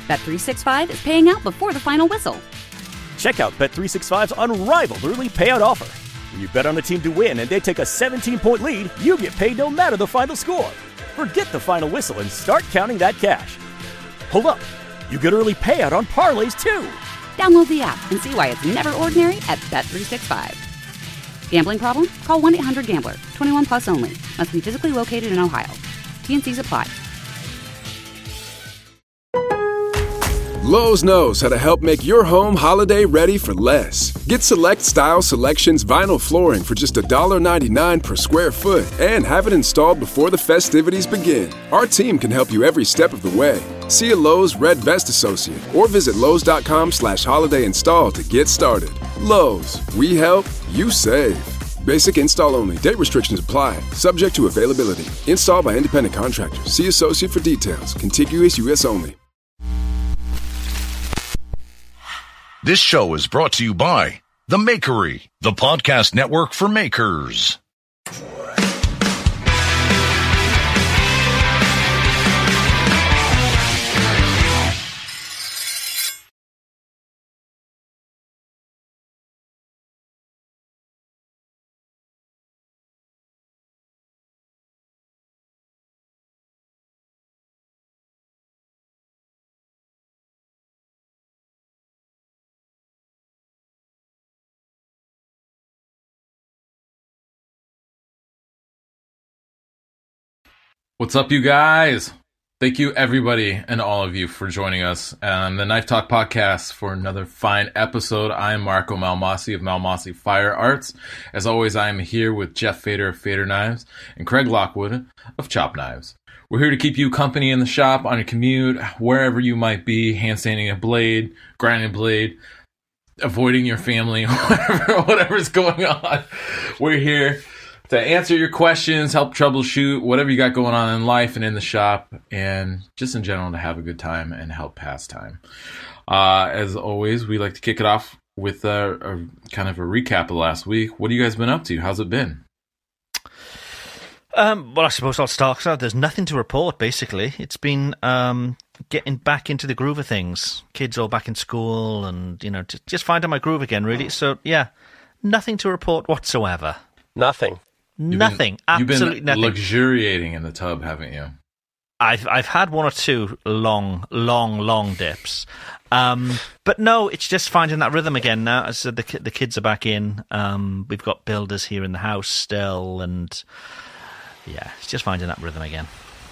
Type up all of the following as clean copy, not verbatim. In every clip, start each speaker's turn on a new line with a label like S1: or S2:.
S1: Bet365 is paying out before the final whistle.
S2: Check out Bet365's unrivaled early payout offer. When you bet on a team to win and they take a 17-point lead, you get paid no matter the final score. Forget the final whistle and start counting that cash. Hold up. You get early payout on parlays, too.
S1: Download the app and see why it's never ordinary at Bet365. Gambling problem? Call 1-800-GAMBLER. 21 plus only. Must be physically located in Ohio. T&Cs apply.
S3: Lowe's knows how to help make your home holiday ready for less. Get Select Style Selections vinyl flooring for just $1.99 per square foot and have it installed before the festivities begin. Our team can help you every step of the way. See a Lowe's Red Vest associate or visit Lowe's.com/holiday install to get started. Lowe's, we help, you save. Basic install only. Date restrictions apply. Subject to availability. Installed by independent contractors. See associate for details. Contiguous U.S. only.
S4: This show is brought to you by The Makery, the podcast network for makers.
S5: What's up, you guys? Thank you, everybody, and all of you for joining us on the Knife Talk podcast for another fine episode. I am Marco Malmasi of Malmasi Fire Arts. As always, I am here with Jeff Fader of Fader Knives and Craig Lockwood of Chop Knives. We're here to keep you company in the shop, on your commute, wherever you might be, hand sanding a blade, grinding a blade, avoiding your family, whatever's going on. We're here to answer your questions, help troubleshoot whatever you got going on in life and in the shop, and just in general to have a good time and help pass time. As always, we like to kick it off with a kind of a recap of last week. What have you guys been up to? How's it been?
S6: Well, I suppose I'll start. So there's nothing to report, basically. It's been getting back into the groove of things. Kids all back in school and, just finding my groove again, really. So, yeah, nothing to report whatsoever.
S7: Nothing.
S6: Nothing. Absolutely nothing.
S5: You've been luxuriating in the tub, haven't you?
S6: I've had one or two long dips. But no, it's just finding that rhythm again now. As the kids are back in. We've got builders here in the house still, and yeah, it's just finding that rhythm again.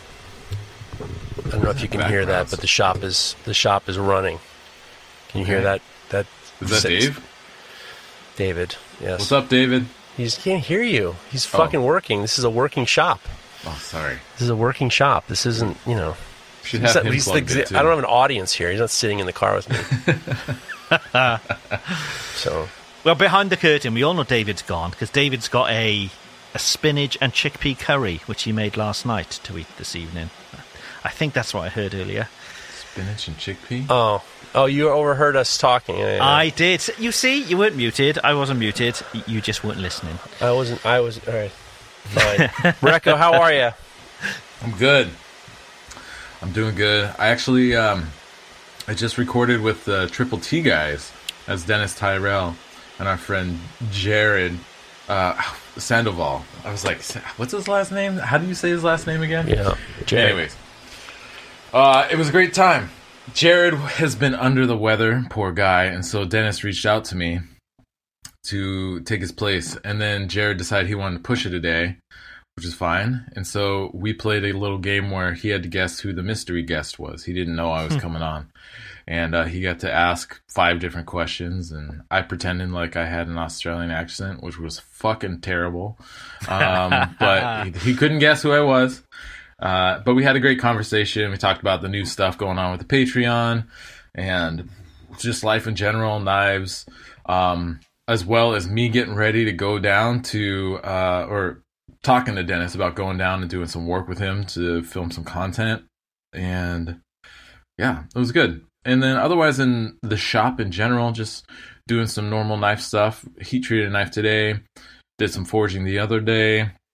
S7: I don't know if you can hear that, but the shop is running. Can you hear that?
S5: Is that Dave?
S7: David, yes.
S5: What's up, David?
S7: He can't hear you. He's fucking working. This is a working shop.
S5: Oh, sorry.
S7: This is a working shop. This isn't,
S5: Should have him plugged in, too.
S7: I don't have an audience here. He's not sitting in the car with me. So,
S6: well, behind the curtain, we all know David's gone because David's got a spinach and chickpea curry, which he made last night to eat this evening. I think that's what I heard earlier.
S5: Spinach and chickpea?
S7: Oh, you overheard us talking. Yeah.
S6: I did. You see, you weren't muted. I wasn't muted. You just weren't listening.
S7: I was. All right. Fine. Recco, how are you?
S5: I'm good. I'm doing good. I actually, I just recorded with the Triple T guys as Dennis Tyrell and our friend Jared Sandoval. I was like, what's his last name? How do you say his last name again?
S7: Yeah.
S5: Jared. Anyways, it was a great time. Jared has been under the weather, poor guy, and so Dennis reached out to me to take his place, and then Jared decided he wanted to push it a day, which is fine, and so we played a little game where he had to guess who the mystery guest was. He didn't know I was coming on, and he got to ask 5 different questions, and I pretended like I had an Australian accent, which was fucking terrible, but he couldn't guess who I was. But we had a great conversation. We talked about the new stuff going on with the Patreon and just life in general, knives, as well as me getting ready to go down to, or talking to Dennis about going down and doing some work with him to film some content. And yeah, it was good. And then otherwise in the shop in general, just doing some normal knife stuff. Heat treated a knife today, did some forging the other day.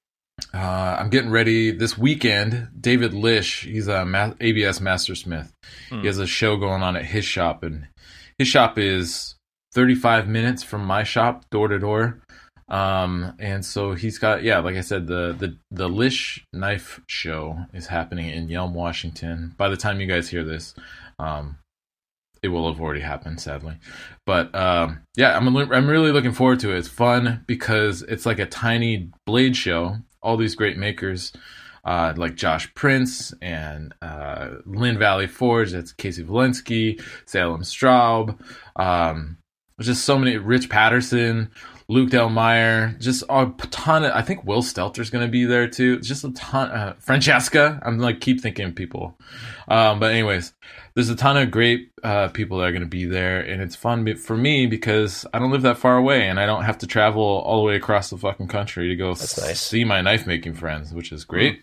S5: I'm getting ready this weekend. David Lish, he's a ABS Mastersmith. He has a show going on at his shop, and his shop is 35 minutes from my shop, door to door. And so he's got, like I said, the Lish Knife Show is happening in Yelm, Washington. By the time you guys hear this, it will have already happened, sadly. But I'm really looking forward to it. It's fun because it's like a tiny blade show. All these great makers, like Josh Prince and Lynn Valley Forge, that's Casey Valensky, Salem Straub. There's just so many. Rich Patterson, Luke Del Meyer, just a ton of. I think Will Stelter's going to be there too. Just a ton. Francesca. I'm like keep thinking people. But anyways, there's a ton of great people that are going to be there, and it's fun for me because I don't live that far away, and I don't have to travel all the way across the fucking country to go see my knife making friends, which is great.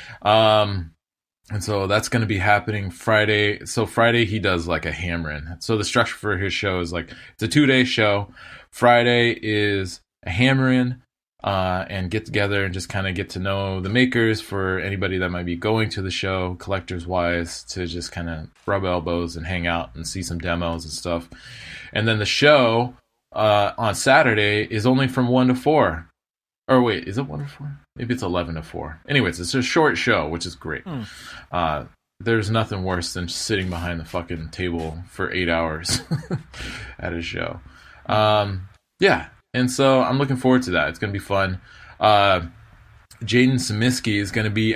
S5: And so that's going to be happening Friday. So Friday he does like a hammer-in. So the structure for his show is like it's a 2-day show. Friday is a hammer-in and get together and just kind of get to know the makers for anybody that might be going to the show, collectors-wise, to just kind of rub elbows and hang out and see some demos and stuff. And then the show on Saturday is only from 1 to 4. Or wait, is it 1 to 4? Maybe it's 11 to 4. Anyways, it's a short show, which is great. There's nothing worse than sitting behind the fucking table for 8 hours at a show. And so I'm looking forward to that. It's going to be fun. Jaden Samiski is going to be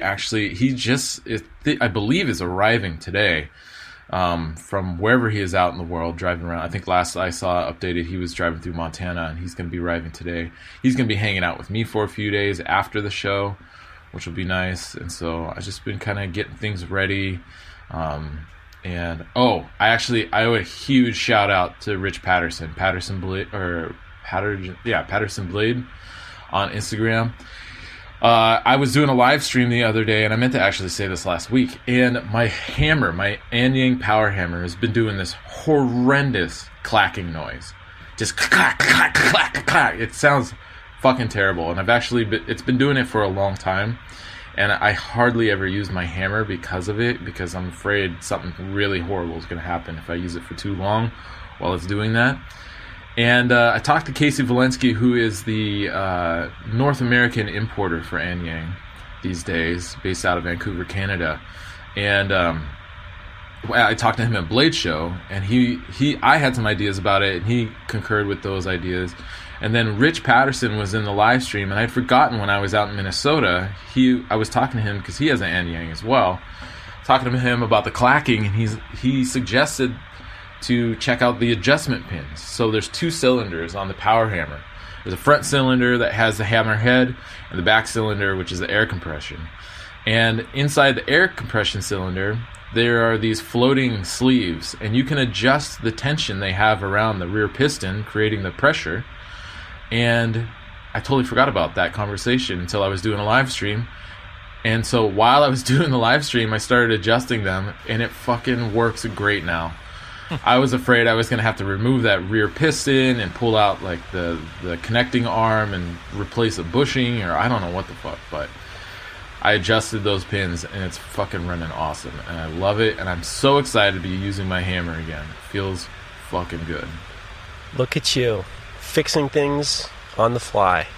S5: I believe is arriving today from wherever he is out in the world driving around. I think last I saw updated he was driving through Montana, and he's going to be arriving today. He's going to be hanging out with me for a few days after the show, which will be nice. And so I've just been kind of getting things ready. I owe a huge shout out to Rich Patterson, Patterson Blade on Instagram. I was doing a live stream the other day, and I meant to actually say this last week, and my hammer, my Anyang power hammer, has been doing this horrendous clacking noise. Just clack, clack, clack, clack. It sounds fucking terrible, and it's been doing it for a long time, and I hardly ever use my hammer because of it, because I'm afraid something really horrible is going to happen if I use it for too long while it's doing that. And I talked to Casey Valensky, who is the North American importer for Anyang these days, based out of Vancouver, Canada. And I talked to him at Blade Show, and I had some ideas about it, and he concurred with those ideas. And then Rich Patterson was in the live stream, and I'd forgotten when I was out in Minnesota. I was talking to him because he has an Anyang as well. Talking to him about the clacking, and he suggested to check out the adjustment pins. So there's 2 cylinders on the power hammer. There's a front cylinder that has the hammer head, and the back cylinder, which is the air compression. And inside the air compression cylinder, there are these floating sleeves, and you can adjust the tension they have around the rear piston, creating the pressure. And I totally forgot about that conversation until I was doing a live stream. And so while I was doing the live stream, I started adjusting them, and it fucking works great now. I was afraid I was going to have to remove that rear piston and pull out like the connecting arm and replace a bushing, or I don't know what the fuck, but I adjusted those pins, and it's fucking running awesome, and I love it, and I'm so excited to be using my hammer again. It feels fucking good.
S7: Look at you, fixing things on the fly.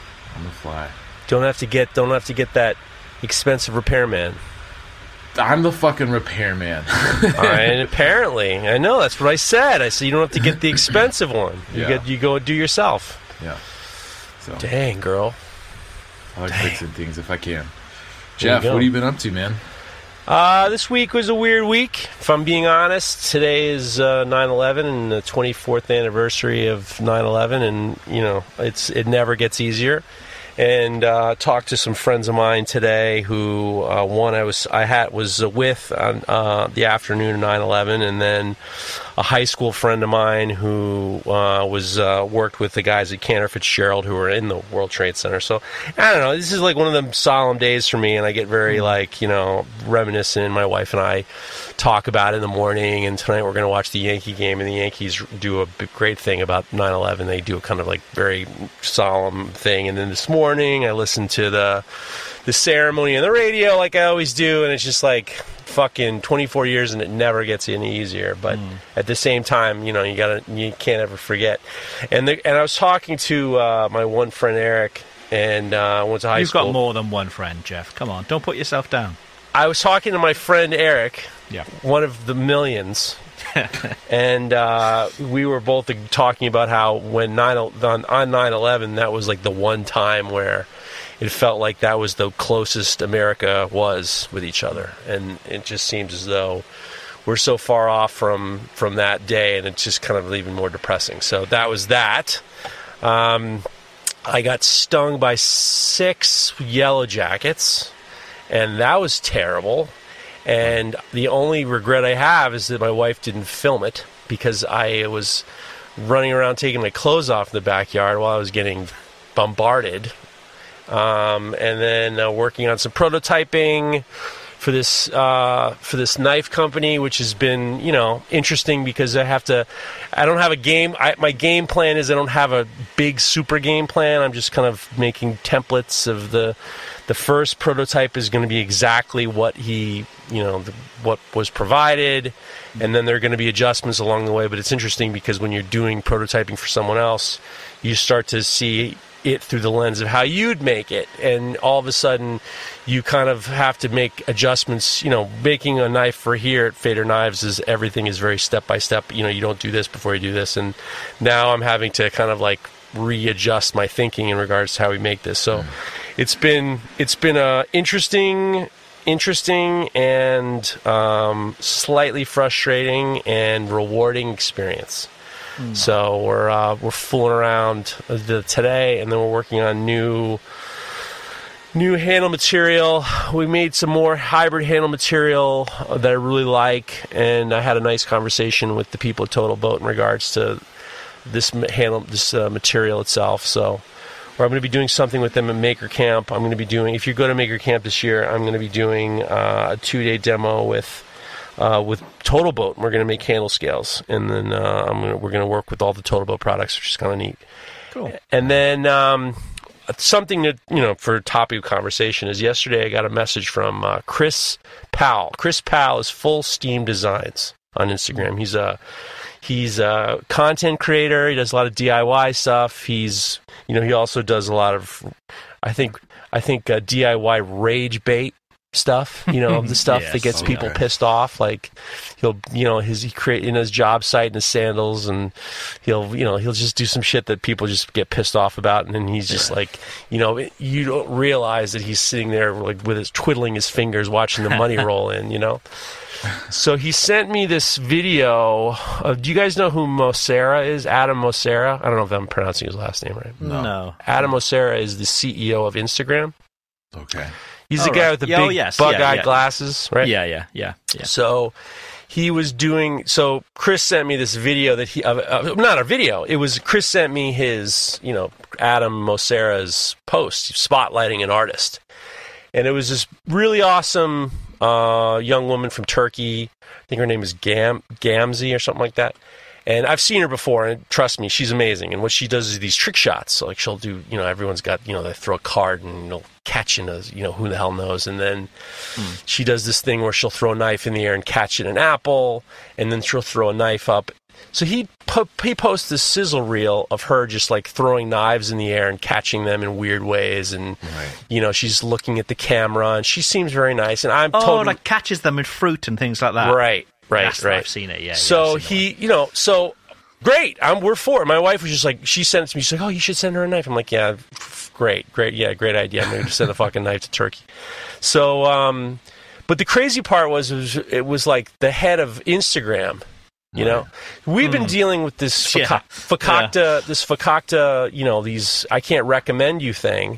S7: Don't have to get that expensive repairman.
S5: I'm the fucking repairman.
S7: And apparently, I know, that's what I said. I said you don't have to get the expensive one. You go do yourself.
S5: Yeah. So
S7: dang, girl.
S5: I like fixing things if I can. Jeff, what have you been up to, man?
S7: This week was a weird week, if I'm being honest. Today is 9/11 and the 24th anniversary of 9/11, and it never gets easier. And talked to some friends of mine today who one I was with on the afternoon of 9/11, and then a high school friend of mine who worked with the guys at Cantor Fitzgerald who were in the World Trade Center. So I don't know. This is like one of them solemn days for me, and I get very reminiscent. My wife and I talk about in the morning. And tonight we're going to watch the Yankee game, and the Yankees do a great thing about 9/11. They do a kind of like very solemn thing. And then this morning I listened to the ceremony on the radio like I always do, and it's just like fucking 24 years and it never gets any easier. But at the same time, you can't ever forget. And I was talking to my one friend Eric, and went to high school.
S6: You've got more than one friend, Jeff. Come on, don't put yourself down.
S7: I was talking to my friend Eric,
S6: yeah,
S7: one of the millions, and we were both talking about how when on 9/11, that was like the one time where it felt like that was the closest America was with each other. And it just seems as though we're so far off from that day, and it's just kind of even more depressing. So that was that. I got stung by 6 Yellow Jackets, and that was terrible. And the only regret I have is that my wife didn't film it, because I was running around taking my clothes off in the backyard while I was getting bombarded. And then working on some prototyping for this knife company, which has been, interesting, because I don't have a game. My game plan is I don't have a big super game plan. I'm just kind of making templates of the first prototype is going to be exactly what what was provided, and then there are going to be adjustments along the way. But it's interesting because when you're doing prototyping for someone else, you start to see it through the lens of how you'd make it, and all of a sudden you kind of have to make adjustments. Making a knife for here at Fader Knives everything is very step by step. You don't do this before you do this, and now I'm having to kind of like readjust my thinking in regards to how we make this. So it's been a interesting and slightly frustrating and rewarding experience. So we're fooling around today, and then we're working on new handle material. We made some more hybrid handle material that I really like, and I had a nice conversation with the people at Total Boat in regards to this material itself. So I'm going to be doing something with them at Maker Camp. I'm going to be doing, if you go to Maker Camp this year, I'm going to be doing a 2-day demo with Total Boat. We're going to make handle scales, and then we're going to work with all the Total Boat products, which is kind of neat.
S6: Cool.
S7: And then something that for topic of conversation is yesterday I got a message from Chris Powell. Chris Powell is Full Steam Designs on Instagram. He's a content creator. He does a lot of DIY stuff. He also does a lot of I think DIY rage bait stuff, the stuff
S6: yes,
S7: that gets people pissed off. Like he create in his job site in his sandals, and he'll just do some shit that people just get pissed off about, and then he's just like, you don't realize that he's sitting there like with his twiddling his fingers watching the money roll in, So he sent me this video of, do you guys know who Mossera is? Adam Mossera? I don't know if I'm pronouncing his last name right.
S6: No.
S7: Adam Mossera is the CEO of Instagram.
S5: Okay.
S7: He's the guy with the big bug-eyed glasses, right?
S6: Yeah.
S7: So he was doing. So Chris sent me this video that not a video. It was Chris sent me his, Adam Mossera's post spotlighting an artist, and it was this really awesome young woman from Turkey. I think her name is Gamze or something like that. And I've seen her before, and trust me, she's amazing. And what she does is these trick shots. So, like, she'll do, everyone's got, they throw a card and they'll catch in who the hell knows. And then she does this thing where she'll throw a knife in the air and catch in an apple, and then she'll throw a knife up. So he posts this sizzle reel of her just, like, throwing knives in the air and catching them in weird ways. And, she's looking at the camera, and she seems very nice. And I'm totally...
S6: like catches them in fruit and things like that.
S7: Right.
S6: I've seen it, yeah.
S7: So so great. We're for it. My wife was just like, she sent it to me. She's like, oh, you should send her a knife. I'm like, yeah, great. Yeah, great idea. I'm going to send a fucking knife to Turkey. So, but the crazy part was it was like the head of Instagram. We've been dealing with this Fakakta, these I can't recommend you thing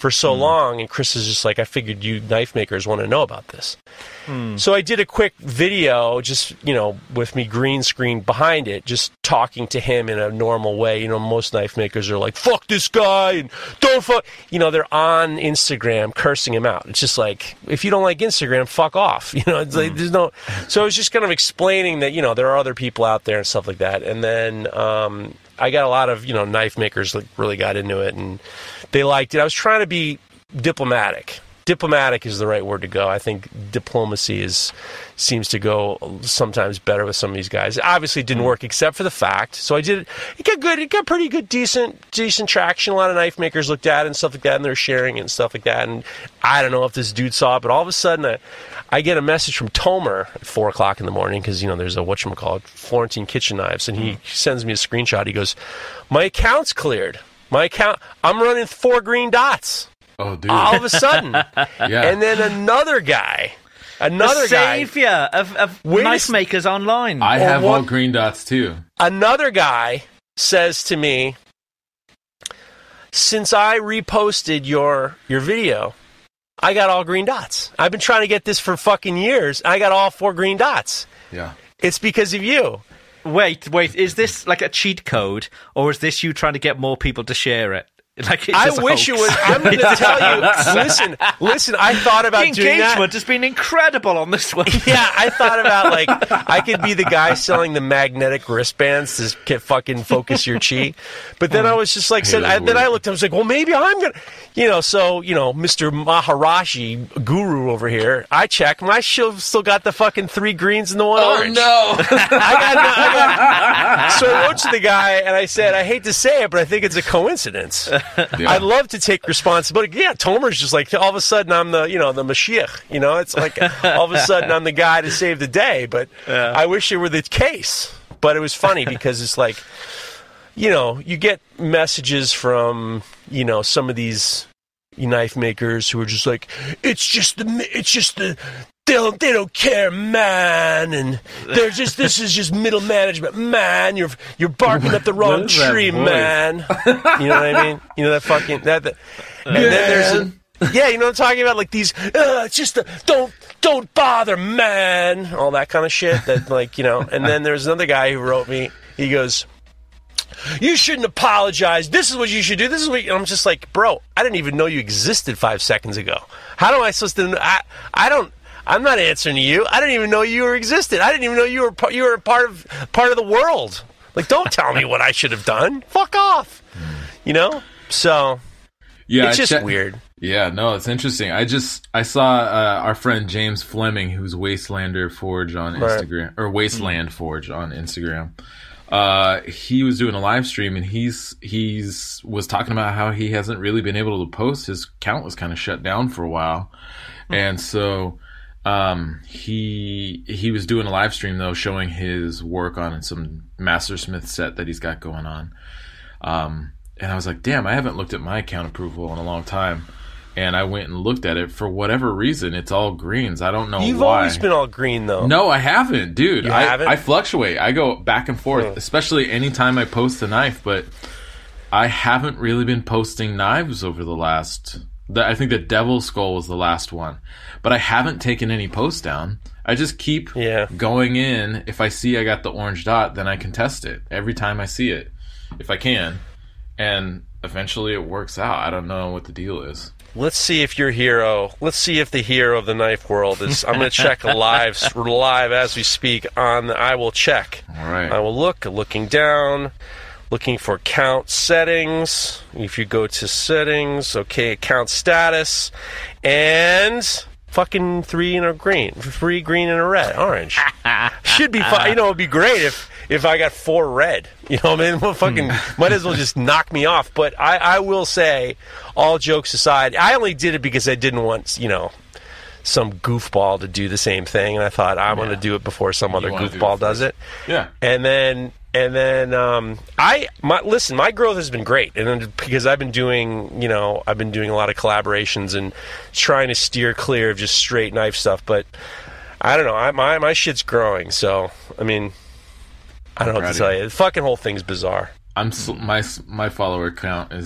S7: for so long, and Chris is just like, I figured you knife makers want to know about this. So I did a quick video, just, with me green screen behind it, just talking to him in a normal way. Most knife makers are like, fuck this guy, and don't fuck, they're on Instagram cursing him out. It's just like, if you don't like Instagram, fuck off. It's like, there's no, so I was just kind of explaining that, there are other people out there and stuff like that. And then, I got a lot of, knife makers that really got into it, and they liked it. I was trying to be diplomatic. Diplomatic is the right word to go. I think diplomacy seems to go sometimes better with some of these guys. Obviously, it didn't work except for the fact. So I did. It got good. It got pretty good, decent traction. A lot of knife makers looked at it and stuff like that, and they're sharing it and stuff like that. And I don't know if this dude saw it, but all of a sudden, I get a message from Tomer at 4 o'clock in the morning because there's a whatchamacallit, Florentine Kitchen Knives, and he sends me a screenshot. He goes, "My account's cleared. My account. I'm running 4 green dots."
S5: Oh, dude!
S7: All of a sudden,
S5: Yeah.
S7: And then another guy,
S6: the savior of knife makers online.
S5: I have all green dots too.
S7: Another guy says to me, "Since I reposted your video, I got all green dots. I've been trying to get this for fucking years. I got all 4 green dots.
S5: Yeah,
S7: it's because of you."
S6: Wait, is this like a cheat code, or is this you trying to get more people to share it? Like
S7: I wish it was. I'm going to tell you. Listen. I thought about doing that.
S6: The engagement has been incredible on this one.
S7: Yeah, I thought about I could be the guy selling the magnetic wristbands to get fucking focus your chi. But then I was just like, then I looked. I was like, well, maybe I'm gonna, So Mr. Maharaji Guru over here. I check. My still got the fucking 3 greens and the 1 orange.
S5: Oh no!
S7: So I wrote to the guy and I said, I hate to say it, but I think it's a coincidence. Yeah. I'd love to take responsibility. Yeah, Tomer's just like, all of a sudden I'm the Mashiach. It's like all of a sudden I'm the guy to save the day. But I wish it were the case. But it was funny because it's like, you get messages from, some of these knife makers who are just like, it's just the. They don't care, man, and this is just middle management, man. You're barking up the wrong tree, man. You know what I mean? That fucking that. And then there's you know what I'm talking about, like these. It's just don't bother, man. All that kind of shit. That And then there's another guy who wrote me. He goes, "You shouldn't apologize. This is what you should do. This is what." And I'm just like, bro, I didn't even know you existed 5 seconds ago. How am I supposed to? I don't. I'm not answering to you. I didn't even know you existed. I didn't even know you were part of the world. Like, don't tell me what I should have done. Fuck off. So
S5: yeah,
S7: it's just weird.
S5: Yeah, no, it's interesting. I saw our friend James Fleming, who's Wastelander Forge on Instagram, or Wasteland Forge on Instagram. He was doing a live stream, and he's was talking about how he hasn't really been able to post. His account was kind of shut down for a while, and so. He was doing a live stream though, showing his work on some Mastersmith set that he's got going on. And I was like, damn, I haven't looked at my account approval in a long time. And I went and looked at it. For whatever reason, it's all greens. I don't know why.
S7: You've always been all green though.
S5: No, I haven't, dude.
S7: You haven't?
S5: I fluctuate. I go back and forth, especially anytime I post a knife, but I haven't really been posting knives over the last... I think the Devil Skull was the last one. But I haven't taken any posts down. I just keep going in. If I see I got the orange dot, then I can test it every time I see it, if I can. And eventually it works out. I don't know what the deal is.
S7: Let's see if your hero... Let's see if the hero of the knife world is... I'm going to check live as we speak on... I will check.
S5: All right.
S7: I will looking down... Looking for account settings. If you go to settings, okay, account status, and fucking 3 and a green, 3 green and a red, orange. Should be fine. It'd be great if I got 4 red. You know what I mean? Well, fucking might as well just knock me off. But I will say, all jokes aside, I only did it because I didn't want some goofball to do the same thing, and I thought I'm going to do it before some other goofball does it.
S5: Yeah,
S7: and then my growth has been great, and then because I've been doing a lot of collaborations and trying to steer clear of just straight knife stuff. But I don't know, my shit's growing. So I mean, I don't know what to tell you. The fucking whole thing's bizarre.
S5: My follower count is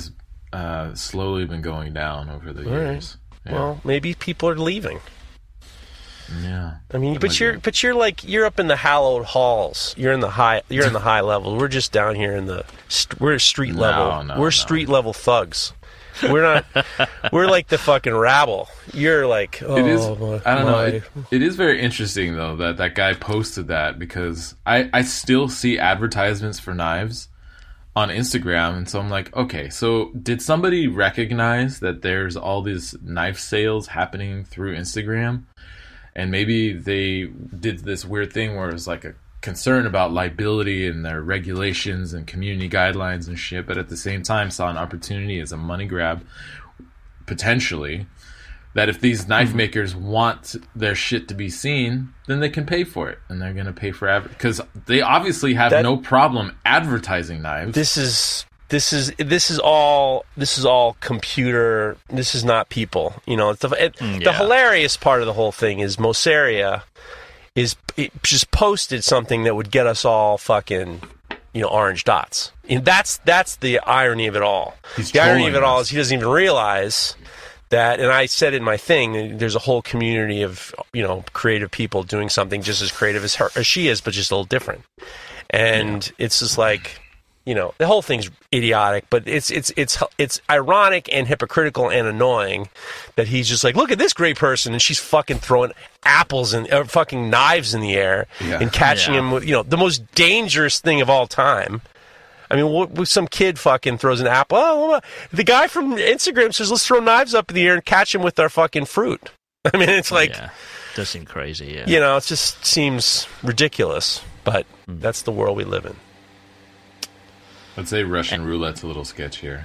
S5: slowly been going down over the years.
S7: Right. Yeah. Well, maybe people are leaving.
S5: Yeah.
S7: I mean, but you're like, you're up in the hallowed halls. You're in the high level. We're just down here in we're street level. We're street level thugs. We're not. We're like the fucking rabble. You're like. Oh,
S5: it is. I don't know. It is very interesting though that guy posted that, because I still see advertisements for knives on Instagram, and so I'm like, okay, so did somebody recognize that there's all these knife sales happening through Instagram, and maybe they did this weird thing where it was like a concern about liability and their regulations and community guidelines and shit, but at the same time saw an opportunity as a money grab, potentially, that if these knife makers want their shit to be seen, then they can pay for it, and they're going to pay for because they obviously have no problem advertising knives. This is all computer. This is not people. You know, the hilarious part of the whole thing is Moseria just posted something that would get us all fucking, orange dots. And that's the irony of it all. The irony of it all is he doesn't even realize that, and I said in my thing, there's a whole community of, creative people doing something just as creative as she is, but just a little different. And it's just like, the whole thing's idiotic, but it's ironic and hypocritical and annoying that he's just like, look at this great person, and she's fucking throwing apples and fucking knives in the air and catching him with, the most dangerous thing of all time. I mean, some kid fucking throws an apple. Oh, the guy from Instagram says, let's throw knives up in the air and catch him with our fucking fruit. I mean, it's like...
S6: Yeah, it does seem crazy, yeah.
S7: It just seems ridiculous, but that's the world we live in.
S5: I'd say Russian roulette's a little sketchier.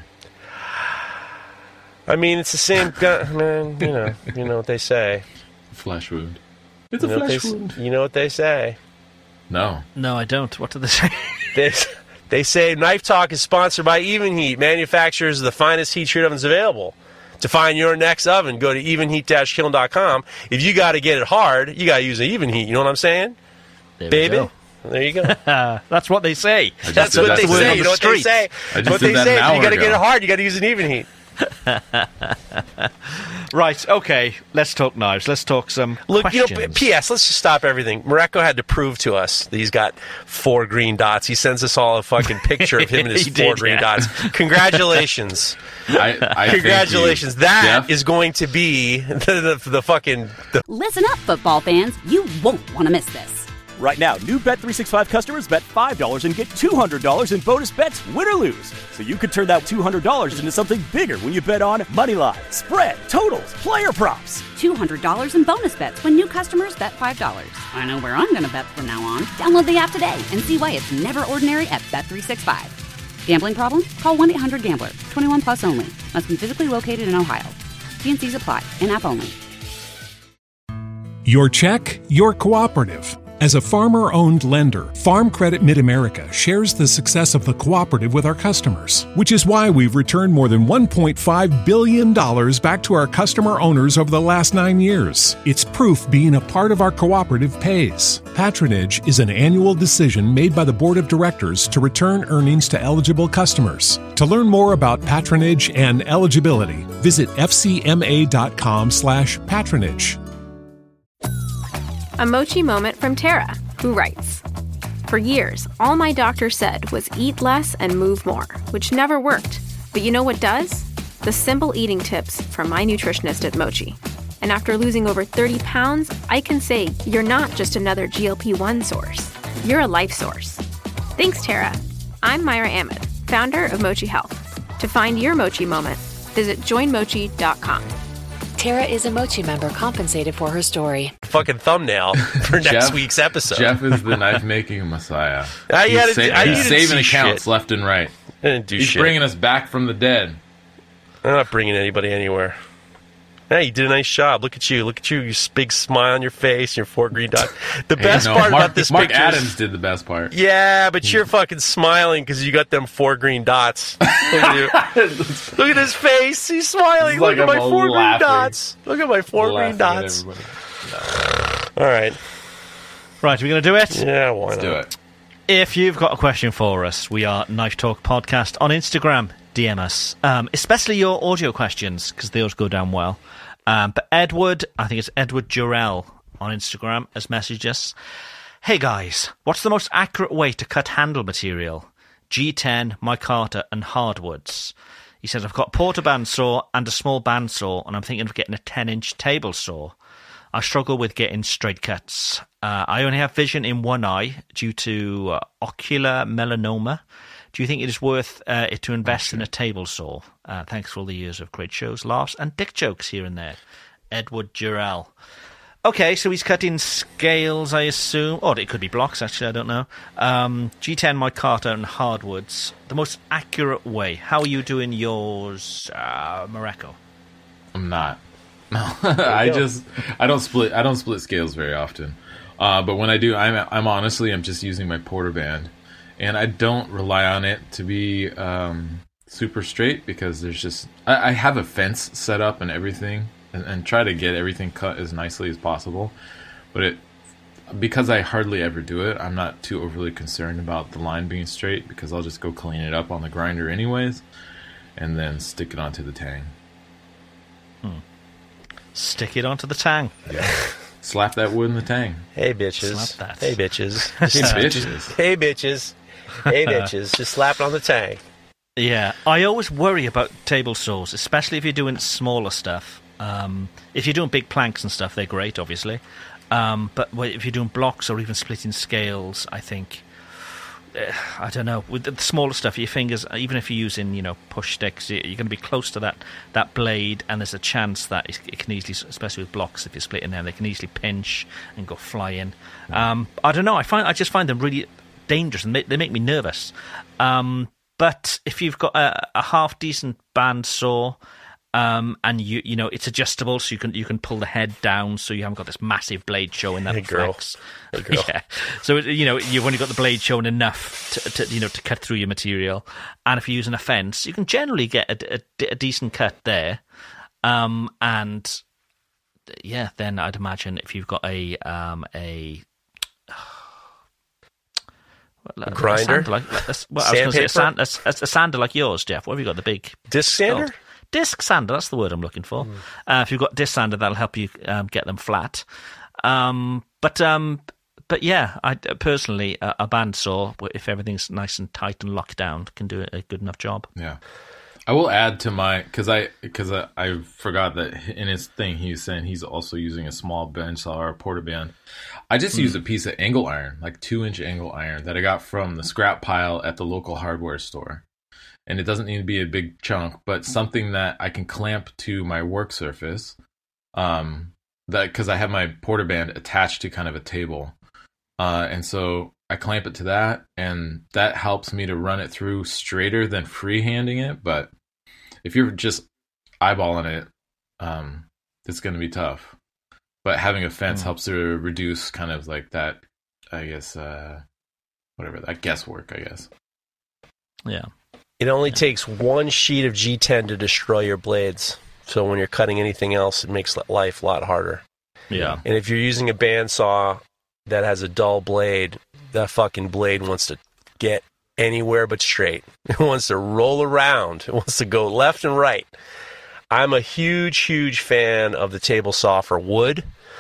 S7: I mean, it's the same man, you know what they say.
S5: Flesh wound. It's a flesh wound.
S7: You know what they say.
S5: No,
S6: I don't. What do they say?
S7: They say Knife Talk is sponsored by Even Heat, manufacturers of the finest heat treat ovens available. To find your next oven, go to evenheat-kiln.com. If you got to get it hard, you got to use an Even Heat. You know what I'm saying? Baby? There you go.
S6: That's what they say.
S7: That's what they say. You know what they say?
S5: That's what they say.
S7: If you got to get it hard, you got to use an Even Heat.
S6: Right, okay, let's talk knives. Let's talk some questions.
S7: P.S., let's just stop everything. Morocco had to prove to us that he's got 4 green dots. He sends us all a fucking picture of him and his 4 green dots. Congratulations. Congratulations. That is going to be the fucking...
S1: Listen up, football fans. You won't want to miss this.
S2: Right now, new Bet365 customers bet $5 and get $200 in bonus bets, win or lose. So you could turn that $200 into something bigger when you bet on moneyline, spread, totals, player props.
S1: $200 in bonus bets when new customers bet $5. I know where I'm going to bet from now on. Download the app today and see why it's never ordinary at Bet365. Gambling problem? Call 1-800-GAMBLER. 21 plus only. Must be physically located in Ohio. T&Cs apply. In-app only.
S8: Your check, your cooperative. As a farmer-owned lender, Farm Credit Mid-America shares the success of the cooperative with our customers, which is why we've returned more than $1.5 billion back to our customer owners over the last 9 years. It's proof being a part of our cooperative pays. Patronage is an annual decision made by the Board of Directors to return earnings to eligible customers. To learn more about patronage and eligibility, visit fcma.com/patronage.
S9: A mochi moment from Tara, who writes, for years, all my doctor said was eat less and move more, which never worked. But you know what does? The simple eating tips from my nutritionist at Mochi. And after losing over 30 pounds, I can say you're not just another GLP-1 source. You're a life source. Thanks, Tara. I'm Myra Ahmed, founder of Mochi Health. To find your Mochi moment, visit joinmochi.com.
S10: Tara is a Mochi member compensated for her story.
S7: Fucking thumbnail for next week's episode.
S5: Jeff is the knife-making messiah.
S7: He's
S5: saving accounts left and right.
S7: I didn't do shit.
S5: He's bringing us back from the dead.
S7: I'm not bringing anybody anywhere. Hey, you did a nice job. Look at you. You big smile on your face, your 4 green dots. The best part about this
S5: Mark
S7: picture
S5: Adams did the best part.
S7: Yeah, but you're fucking smiling because you got them 4 green dots. Look at you. Look at his face. He's smiling. Look at my 4 green dots. Look at my 4 green dots. All right.
S6: Right, are we going to do it?
S7: Yeah, why not?
S5: Let's do it.
S6: If you've got a question for us, we are Knife Talk Podcast on Instagram. DM us, especially your audio questions, because they always go down well. But Edward, I think it's Edward Durrell on Instagram, has messaged us. Hey guys, what's the most accurate way to cut handle material? G10, micarta, and hardwoods. He says, I've got a porter bandsaw and a small bandsaw, and I'm thinking of getting a 10-inch table saw. I struggle with getting straight cuts. I only have vision in one eye due to ocular melanoma. Do you think it is worth it to invest in a table saw? Thanks for all the years of great shows, laughs, and dick jokes here and there. Edward Durrell. Okay, so he's cutting scales, I assume. Or it could be blocks, actually, I don't know. G10, micarta, and hardwoods. The most accurate way. How are you doing yours, Mareko?
S5: I'm not. No, I don't split scales very often. But when I do, I'm honestly just using my porter band. And I don't rely on it to be super straight because there's just... I have a fence set up and everything and try to get everything cut as nicely as possible. But because I hardly ever do it, I'm not too overly concerned about the line being straight because I'll just go clean it up on the grinder anyways and then stick it onto the tang.
S7: Stick it onto the tang.
S5: Yeah. Slap that wood in the tang.
S7: Hey, bitches.
S6: Slap that.
S7: Hey, bitches.
S5: Hey, bitches.
S7: Hey, bitches. Hey, bitches. Just slap it on the tang.
S6: Yeah, I always worry about table saws, especially if you're doing smaller stuff. If you're doing big planks and stuff, they're great, obviously. But if you're doing blocks or even splitting scales, I think... I don't know. With the smaller stuff, your fingers, even if you're using, push sticks, you're going to be close to that blade, and there's a chance that it can easily, especially with blocks, if you're splitting them, they can easily pinch and go flying. I don't know. I just find them really dangerous, and they make me nervous. But if you've got a half decent bandsaw, and you know it's adjustable, so you can pull the head down, so you haven't got this massive blade showing that flex.
S7: Hey girl.
S6: Yeah. So you've only got the blade showing enough to cut through your material, and if you're using a fence, you can generally get a decent cut there. And yeah, then I'd imagine if you've got a
S7: grinder,
S6: a sander like yours, Jeff. What have you got? The big
S7: disc sander.
S6: Disc sander, that's the word I'm looking for. If you've got disc sander, that'll help you get them flat. But yeah, I personally a bandsaw, if everything's nice and tight and locked down, can do a good enough job.
S5: Yeah, I will add to my because I forgot that in his thing he was saying he's also using a small bandsaw or a porter band. I just used a piece of angle iron, like 2-inch angle iron that I got from the scrap pile at the local hardware store. And it doesn't need to be a big chunk, but something that I can clamp to my work surface. Because I have my porter band attached to kind of a table, and so I clamp it to that, and that helps me to run it through straighter than freehanding it. But if you're just eyeballing it, it's going to be tough. But having a fence helps to reduce kind of like that, I guess, that guesswork, I guess.
S6: Yeah.
S7: It only takes one sheet of G10 to destroy your blades. So when you're cutting anything else, it makes life a lot harder.
S6: Yeah.
S7: And if you're using a bandsaw that has a dull blade, that fucking blade wants to get anywhere but straight. It wants to roll around. It wants to go left and right. I'm a huge, huge fan of the table saw for wood.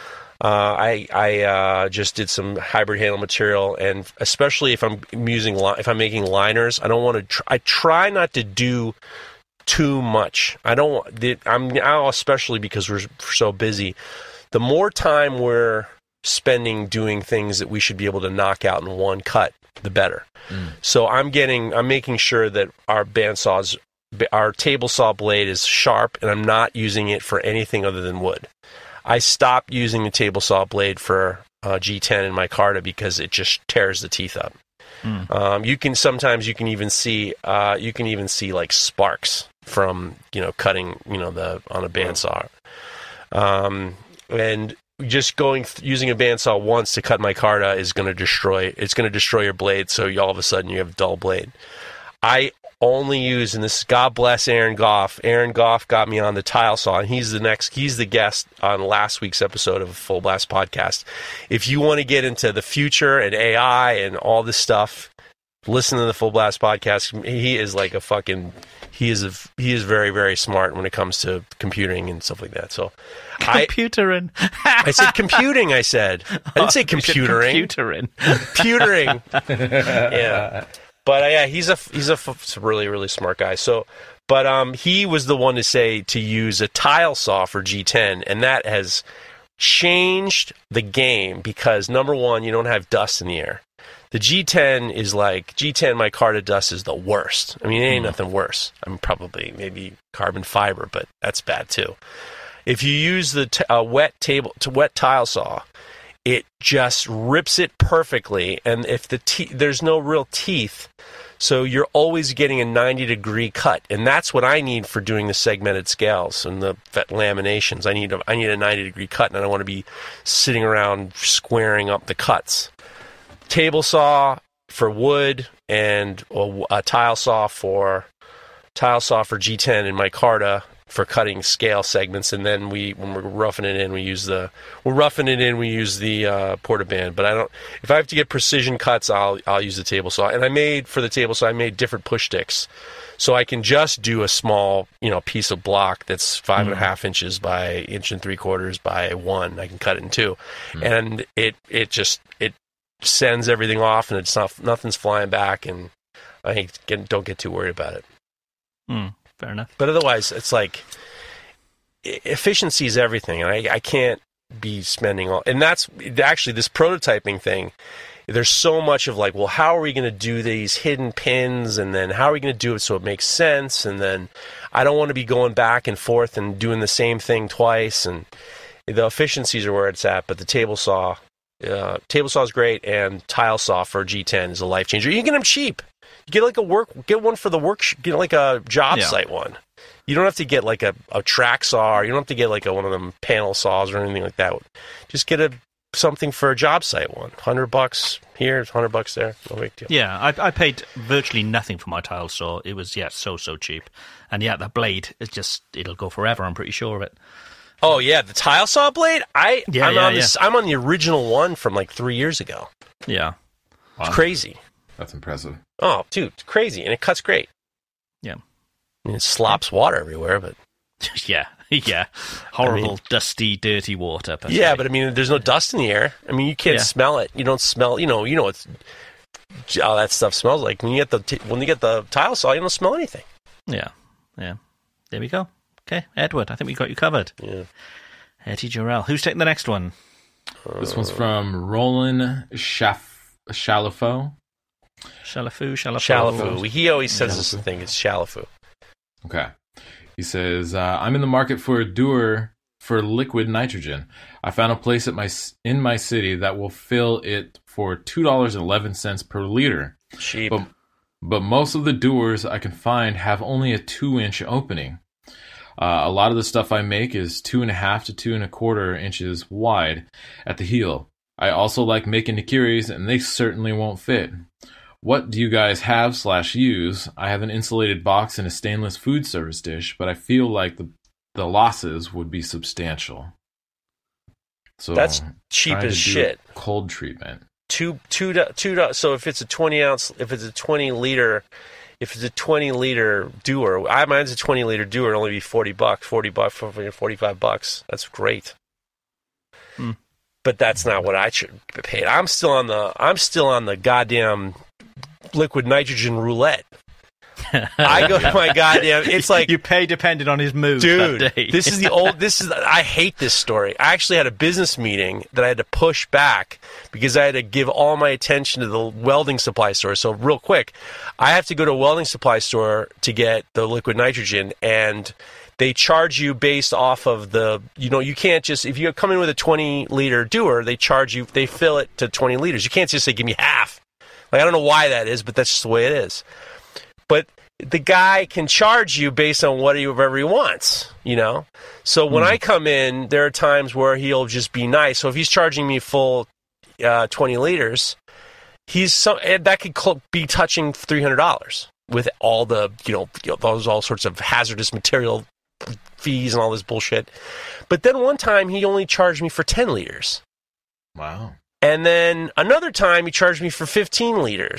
S7: I just did some hybrid handle material, and especially if I'm making liners, I don't want to. I try not to do too much. I'm now, especially because we're so busy. The more time we're spending doing things that we should be able to knock out in one cut, the better. So I'm making sure that our table saw blade is sharp, and I'm not using it for anything other than wood. I stopped using the table saw blade for G10 in my micarta because it just tears the teeth up. You can even see like sparks from cutting on a bandsaw, and just using a bandsaw once to cut my micarta is going to destroy your blade. So all of a sudden you have a dull blade. I only use, and this, God bless Aaron Goff. Aaron Goff got me on the tile saw, and he's the guest on last week's episode of Full Blast Podcast. If you want to get into the future and AI and all this stuff, listen to the Full Blast podcast. He is like he is very, very smart when it comes to computing and stuff like that. So
S6: Computering.
S7: I said computing, I didn't say computering. Computering. Yeah. But yeah, he's a really, really smart guy. So, but he was the one to use a tile saw for G10, and that has changed the game because, number one, you don't have dust in the air. The G10 is like, micarta dust is the worst. I mean, it ain't nothing worse. I'm probably maybe carbon fiber, but that's bad too. If you use the wet tile saw, it just rips it perfectly, and if there's no real teeth, so you're always getting a 90-degree cut, and that's what I need for doing the segmented scales and the laminations. I need a 90-degree cut, and I don't want to be sitting around squaring up the cuts. Table saw for wood and a tile saw for G10 and micarta for cutting scale segments, and then when we're roughing it in, we use the Portaband. But if I have to get precision cuts, I'll use the table saw. And I made different push sticks, so I can just do a small piece of block that's 5.5 inches by 1 3/4 inches by 1. I can cut it in 2, and it sends everything off, and nothing's flying back, and I don't get too worried about it.
S6: Fair enough.
S7: But otherwise, it's like efficiency is everything, and I can't be spending all. And that's actually this prototyping thing. There's so much of like, well, how are we going to do these hidden pins, and then how are we going to do it so it makes sense? And then I don't want to be going back and forth and doing the same thing twice. And the efficiencies are where it's at, but the table saw is great, and tile saw for G10 is a life changer. You can get them cheap. Get one for the work. Get like a job site one. You don't have to get like a track saw, or you don't have to get like one of them panel saws or anything like that. Just get something for a job site one. $100 here, $100 there. No big deal.
S6: Yeah, I paid virtually nothing for my tile saw. It was so cheap, and the blade is it'll go forever. I'm pretty sure of it.
S7: Oh yeah, the tile saw blade. I'm on the original one from like 3 years ago.
S6: Yeah,
S7: wow. It's crazy.
S5: That's impressive.
S7: Oh, dude, it's crazy, and it cuts great.
S6: Yeah,
S7: I mean, it slops water everywhere, but
S6: yeah, horrible, dusty, dirty water.
S7: Yeah, but I mean, there's no dust in the air. I mean, you can't smell it. You don't smell. You know what all that stuff smells like. When you get the tile saw, you don't smell anything.
S6: Yeah. There we go. Okay, Edward, I think we got you covered.
S7: Yeah.
S6: Eddie Jarrell. Who's taking the next one?
S5: This one's from Roland Chalafo.
S7: Chalafu. He always says this thing. It's Chalafu.
S5: Okay. He says, I'm in the market for a dewar for liquid nitrogen. I found a place in my city that will fill it for $2.11 per liter.
S7: Cheap.
S5: But most of the dewars I can find have only a 2-inch opening. A lot of the stuff I make is 2.5 to 2 1/4 inches wide at the heel. I also like making nikiris, and they certainly won't fit. What do you guys have / use? I have an insulated box and a stainless food service dish, but I feel like the losses would be substantial. So
S7: that's cheap as shit.
S5: Cold treatment.
S7: Two. So if it's a 20 ounce, if it's a 20 liter dewar, mine's a 20 liter dewar. It'll only be $40, $45. That's great. But that's not what I should be paid. I'm still on the goddamn liquid nitrogen roulette. I go to my goddamn. It's like
S6: you pay depending on his mood,
S7: dude.
S6: That day.
S7: I hate this story. I actually had a business meeting that I had to push back because I had to give all my attention to the welding supply store. So real quick, I have to go to a welding supply store to get the liquid nitrogen, and they charge you based off of you can't just, if you come in with a 20 liter dewar, they fill it to 20 liters. You can't just say, give me half. Like, I don't know why that is, but that's just the way it is. But the guy can charge you based on whatever he wants, So when I come in, there are times where he'll just be nice. So if he's charging me full 20 liters, that could be touching $300 with all the, those all sorts of hazardous material fees and all this bullshit. But then one time he only charged me for 10 liters.
S5: Wow.
S7: And then another time he charged me for 15 liters.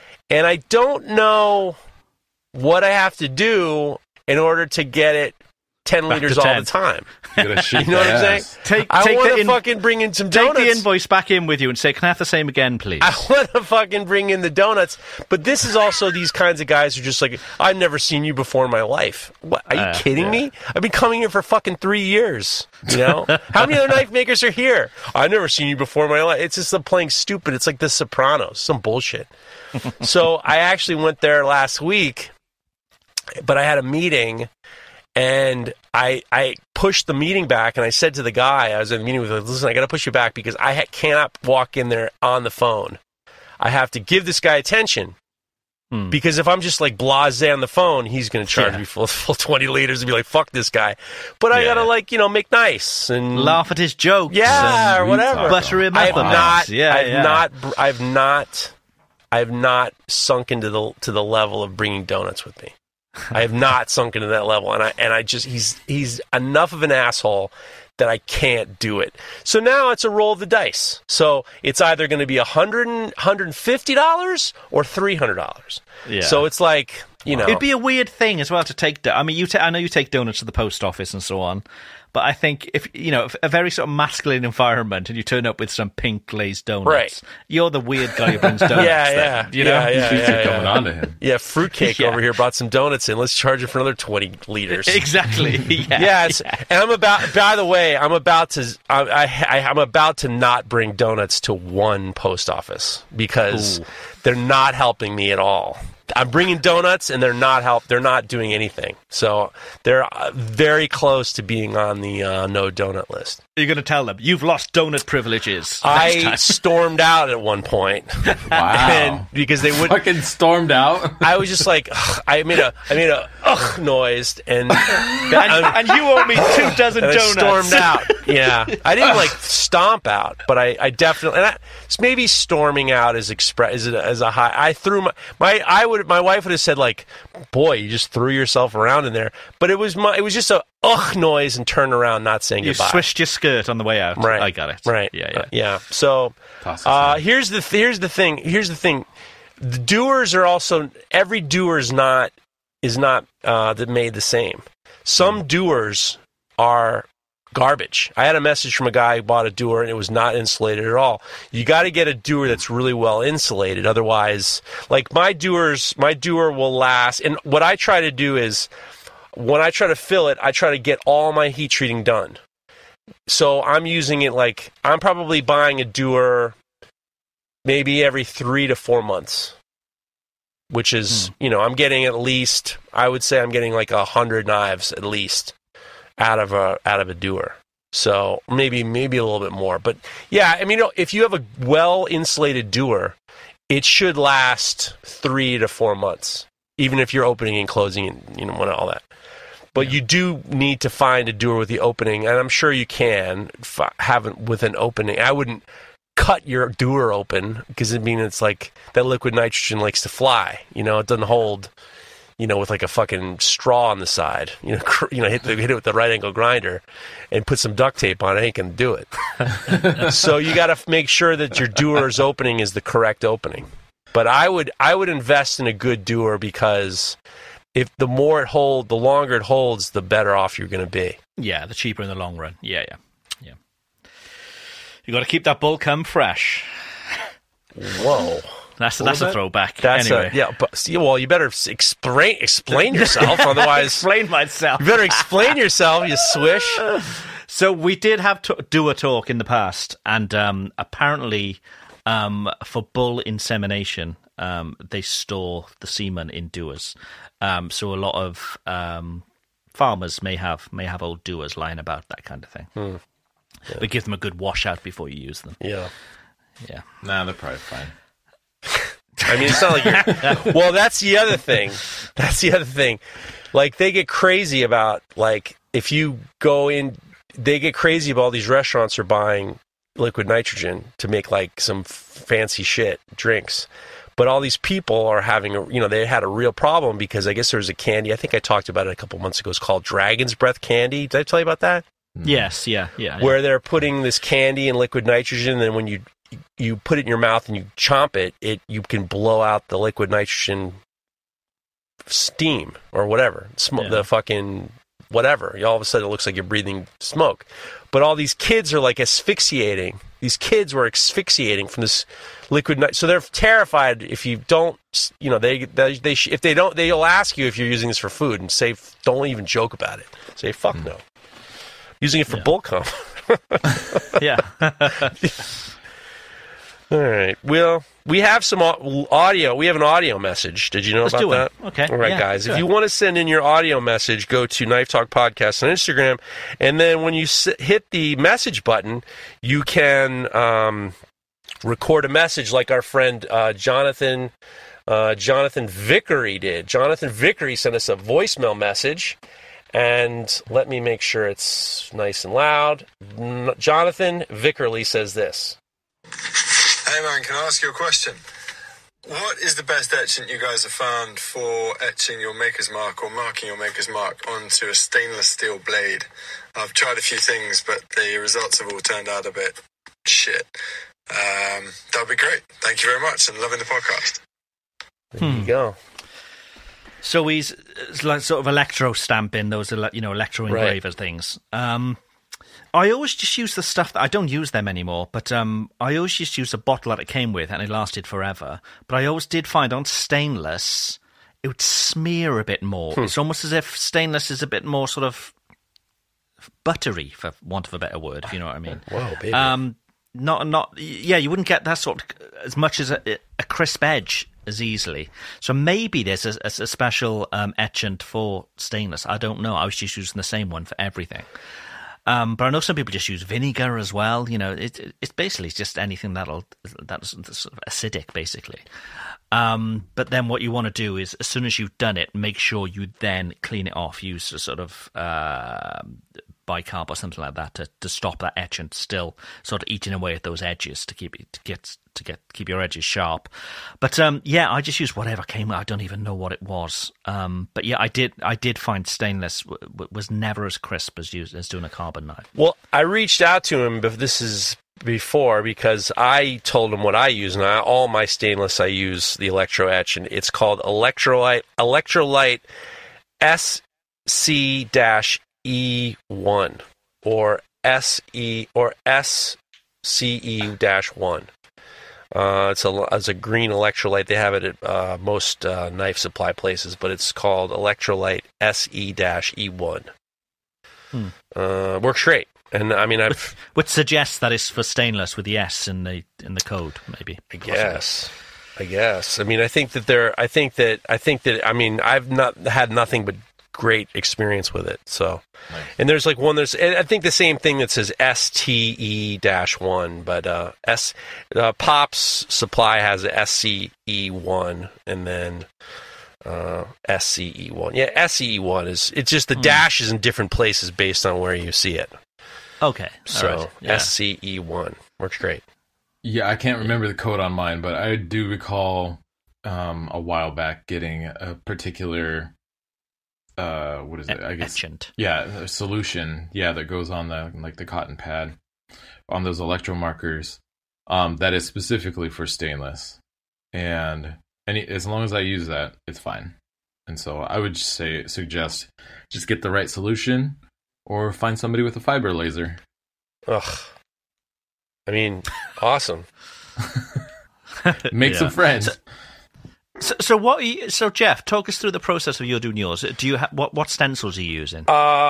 S7: and I don't know what I have to do in order to get it 10 liters all the time. You know what I'm saying? I want to fucking bring in some donuts.
S6: Take the invoice back in with you and say, can I have the same again, please?
S7: I want to fucking bring in the donuts. But this is also these kinds of guys who are just like, I've never seen you before in my life. What? Are you kidding me? I've been coming here for fucking 3 years. You know? How many other knife makers are here? I've never seen you before in my life. It's just them playing stupid. It's like The Sopranos. Some bullshit. So I actually went there last week, but I had a meeting. And I pushed the meeting back, and I said to the guy I was in the meeting with, listen, I got to push you back because I cannot walk in there on the phone. I have to give this guy attention because if I'm just like blasé on the phone, he's going to charge me full 20 liters and be like, fuck this guy. But I got to like, make nice and
S6: laugh at his jokes.
S7: Yeah, or whatever.
S6: Butter him
S7: I have not sunk into the level of bringing donuts with me. I have not sunk into that level, and I just he's enough of an asshole that I can't do it. So now it's a roll of the dice. So it's either going to be $150 or $300. Yeah. So it's like
S6: it'd be a weird thing as well to take. I mean, I know you take donuts to the post office and so on. But I think if a very sort of masculine environment, and you turn up with some pink glazed donuts, you're the weird guy who brings donuts.
S5: Going on to him.
S7: Yeah, Fruitcake over here brought some donuts in. Let's charge it for another 20 liters.
S6: Exactly.
S7: And I'm about. By the way, I'm about to not bring donuts to one post office because they're not helping me at all. I'm bringing donuts, and they're not doing anything. So they're very close to being on the no donut list.
S6: You're going to tell them you've lost donut privileges.
S7: I stormed out at one point.
S5: Wow!
S7: And because they would
S5: fucking stormed out.
S7: I was just like, I made a noise, and
S6: you owe me 2 dozen donuts.
S7: I stormed out. Yeah, I didn't like stomp out, but I definitely. And maybe storming out is as a high. I threw my wife would have said like, boy, you just threw yourself around in there. But it was just a noise and turn around, not saying goodbye.
S6: You swished your skirt on the way out.
S7: Right.
S6: I got it.
S7: Right. Yeah. So here's the thing. The doers are also, every doer is not made the same. Some doers are garbage. I had a message from a guy who bought a doer and it was not insulated at all. You got to get a doer that's really well insulated. Otherwise, like my doer will last. And what I try to do is, when I try to fill it, I try to get all my heat treating done. So I'm using it like, I'm probably buying a doer maybe every 3 to 4 months, which is, I'm getting at least, I would say I'm getting like 100 knives at least out of a doer. So maybe a little bit more. But yeah, I mean, if you have a well insulated doer, it should last 3 to 4 months, even if you're opening and closing and all that. But you do need to find a doer with the opening, and I'm sure you can have it with an opening. I wouldn't cut your doer open because it's like that liquid nitrogen likes to fly. It doesn't hold. With like a fucking straw on the side, hit it with the right angle grinder, and put some duct tape on it. Ain't gonna do it. So you got to make sure that your doer's opening is the correct opening. But I would invest in a good doer because if the longer it holds, the better off you're going to be.
S6: Yeah, the cheaper in the long run. Yeah. You got to keep that bull cum fresh.
S7: Whoa.
S6: That's a throwback.
S7: Anyway. You better explain yourself, otherwise.
S6: Explain myself.
S7: You better explain yourself, you swish.
S6: So we did have doer talk in the past, and apparently for bull insemination, they store the semen in doers. So a lot of farmers may have old doers lying about, that kind of thing. Yeah. But give them a good washout before you use them.
S7: Yeah.
S5: Nah, they're probably fine.
S7: I mean, it's not like you're... Well, that's the other thing. Like, they get crazy about, like, if you go in... They get crazy about all these restaurants are buying liquid nitrogen to make, like, some fancy shit drinks. But all these people are having they had a real problem because I guess there was a candy. I think I talked about it a couple months ago. It's called Dragon's Breath candy. Did I tell you about that?
S6: Yes, yeah.
S7: Where they're putting this candy in liquid nitrogen, and then when you you put it in your mouth and you chomp it, you can blow out the liquid nitrogen steam or whatever, the fucking whatever. All of a sudden it looks like you're breathing smoke. But all these kids are like asphyxiating. These kids were asphyxiating from this liquid nitrogen. So they're terrified if you don't, if they don't, they'll ask you if you're using this for food and say, don't even joke about it. Say, fuck no. Using it for bull cum.
S6: Yeah.
S7: All right. Well, we have some audio. We have an audio message. Did you know about that?
S6: Okay.
S7: All right, guys. If you want to send in your audio message, go to Knife Talk Podcast on Instagram. And then when you hit the message button, you can record a message like our friend Jonathan Vickery did. Jonathan Vickery sent us a voicemail message. And let me make sure it's nice and loud. Jonathan Vickerly says this.
S11: Hey man, can I ask you a question? What is the best etchant you guys have found for etching your maker's mark or marking your maker's mark onto a stainless steel blade? I've tried a few things, but the results have all turned out a bit shit. That would be great. Thank you very much, and loving the podcast.
S7: There you go.
S6: So he's like sort of electro stamping those, electro engraver things. I always just use the stuff that I don't use them anymore, but I always just use the bottle that it came with, and it lasted forever. But I always did find on stainless, it would smear a bit more. It's almost as if stainless is a bit more sort of buttery, for want of a better word, if you know what I mean.
S7: Wow, baby.
S6: You wouldn't get that sort of, as much as a crisp edge as easily. So maybe there's a special etchant for stainless. I don't know. I was just using the same one for everything. But I know some people just use vinegar as well. It's basically just anything that's sort of acidic, basically. But then what you want to do is, as soon as you've done it, make sure you then clean it off. Use a sort of bicarb or something like that to stop that etchant still sort of eating away at those edges to keep your edges sharp. But I just used whatever came. I don't even know what it was. But yeah, I did find stainless was never as crisp as doing a carbon knife.
S7: Well, I reached out to him, but this is before, because I told him what I use, and all my stainless I use the electro etch, and it's called Electrolyte SC-E1 or SE or SCE-1. It's a green electrolyte. They have it at most knife supply places, but it's called Electrolyte SE-E1. Works great. And I mean,
S6: which suggests that it's for stainless with the S in the code, maybe.
S7: I guess. I mean, I think that. I mean, I've not had nothing but great experience with it. So, nice. And there's like one. I think the same thing that says STE-1, but Pops Supply has a SCE-1, and then SCE-1. Yeah, SCE-1 is. It's just the dash is in different places based on where you see it.
S6: Okay.
S7: So
S6: right. Yeah.
S7: SCE-1 works great.
S5: Yeah, I can't remember the code on mine, but I do recall a while back getting a particular what is it? I guess
S6: etchant.
S5: Yeah, a solution. Yeah, that goes on the cotton pad on those electro markers. That is specifically for stainless, and as long as I use that, it's fine. And so I would suggest just get the right solution, or find somebody with a fiber laser.
S7: Ugh. I mean, awesome.
S5: Make some friends.
S6: So Jeff, talk us through the process of you doing yours. Do you what stencils are you using?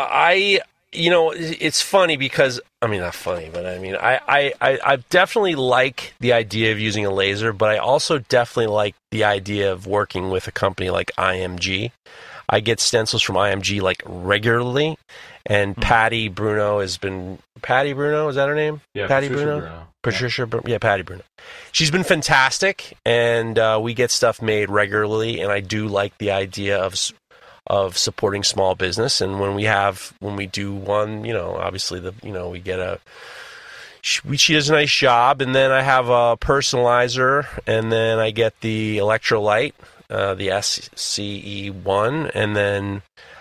S7: It's funny because not funny, but I mean, I definitely like the idea of using a laser, but I also definitely like the idea of working with a company like IMG. I get stencils from IMG like regularly, and Patty Bruno, is that her name?
S5: Yeah,
S7: Patty
S5: Bruno.
S7: Patricia, yeah, Patty Bruno. She's been fantastic, and we get stuff made regularly, and I do like the idea of supporting small business. And when we do one, obviously we get she does a nice job, and then I have a personalizer, and then I get the electrolyte, the SCE-1, and then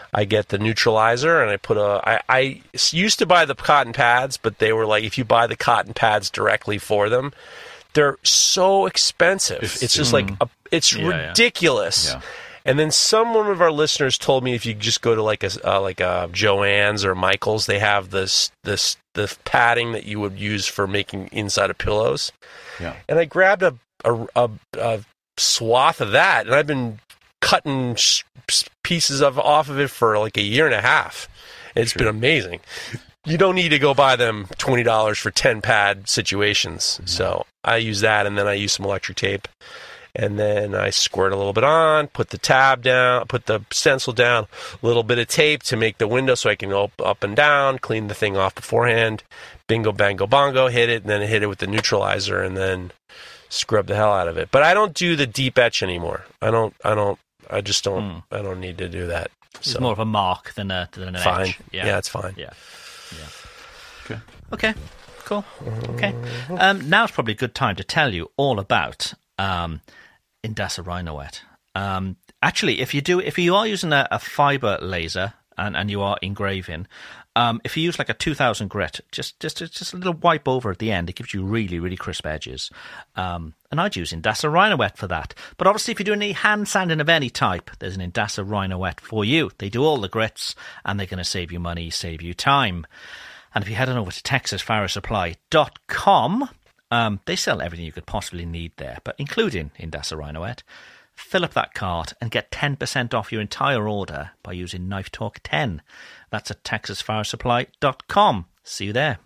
S7: I get the neutralizer, and I put I used to buy the cotton pads, but they were like, if you buy the cotton pads directly for them, they're so expensive. It's just like it's ridiculous. Yeah. And then one of our listeners told me if you just go to like a Joann's or Michael's, they have the padding that you would use for making inside of pillows. Yeah. And I grabbed a swath of that, and I've been cutting pieces off of it for like a year and a half. It's been amazing. You don't need to go buy them $20 for 10 pad situations. Mm-hmm. So I use that, and then I use some electric tape. And then I squirt a little bit on, put the tab down, put the stencil down, a little bit of tape to make the window so I can go up and down, clean the thing off beforehand, bingo, bango, bongo, hit it, and then hit it with the neutralizer, and then scrub the hell out of it. But I don't do the deep etch anymore. I don't need to do that.
S6: It's more of a mark than an
S7: fine.
S6: etch.
S7: Yeah, it's fine.
S6: Yeah. Okay. Cool. Okay. Now's probably a good time to tell you all about Indasa Rhinoet. Actually, if you are using a fiber laser and you are engraving, if you use like a 2000 grit, just a little wipe over at the end, it gives you really, really crisp edges. And I'd use Indasa Rhinoet for that. But obviously, if you're doing any hand sanding of any type, there's an Indasa Rhinoet for you. They do all the grits, and they're going to save you money, save you time. And if you head on over to TexasFireSupply.com, they sell everything you could possibly need there, but including Indasa Rhinoet. Fill up that cart and get 10% off your entire order by using Knife Talk 10. That's at TexasFireSupply.com. See you there.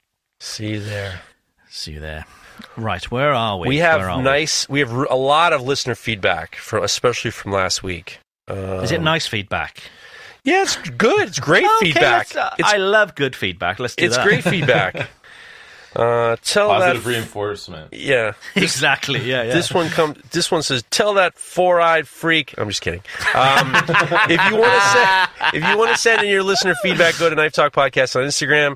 S6: Right, where are we?
S7: We have a lot of listener feedback, especially from last week.
S6: Is it nice feedback?
S7: Yeah, it's good. It's great feedback.
S6: I love good feedback. Let's do that.
S7: It's great feedback.
S5: Positive reinforcement.
S7: Yeah,
S6: exactly. Yeah.
S7: This one says, "Tell that four-eyed freak." I'm just kidding. If you want to send in your listener feedback, go to Knife Talk Podcast on Instagram.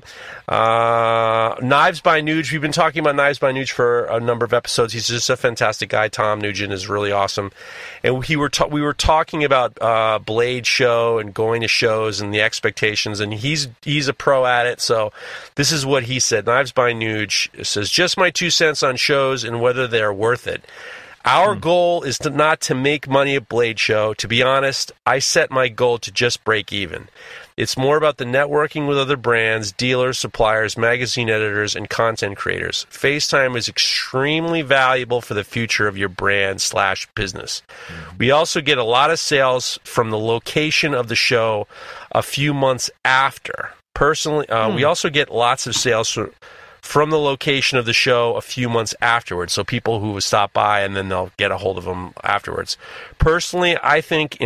S7: Knives by Nuge. We've been talking about Knives by Nuge for a number of episodes. He's just a fantastic guy. Tom Nugent is really awesome, and we were talking about Blade Show and going to shows and the expectations, and he's a pro at it. So this is what he said. Knives by Nuge says, "Just my 2 cents on shows and whether they're worth it. Our goal is not to make money at Blade Show. To be honest, I set my goal to just break even. It's more about the networking with other brands, dealers, suppliers, magazine editors, and content creators. FaceTime is extremely valuable for the future of your brand/business. We also get a lot of sales from the location of the show a few months after. Personally, we also get lots of sales from the location of the show a few months afterwards. So people who would stop by and then they'll get a hold of them afterwards. Personally, I think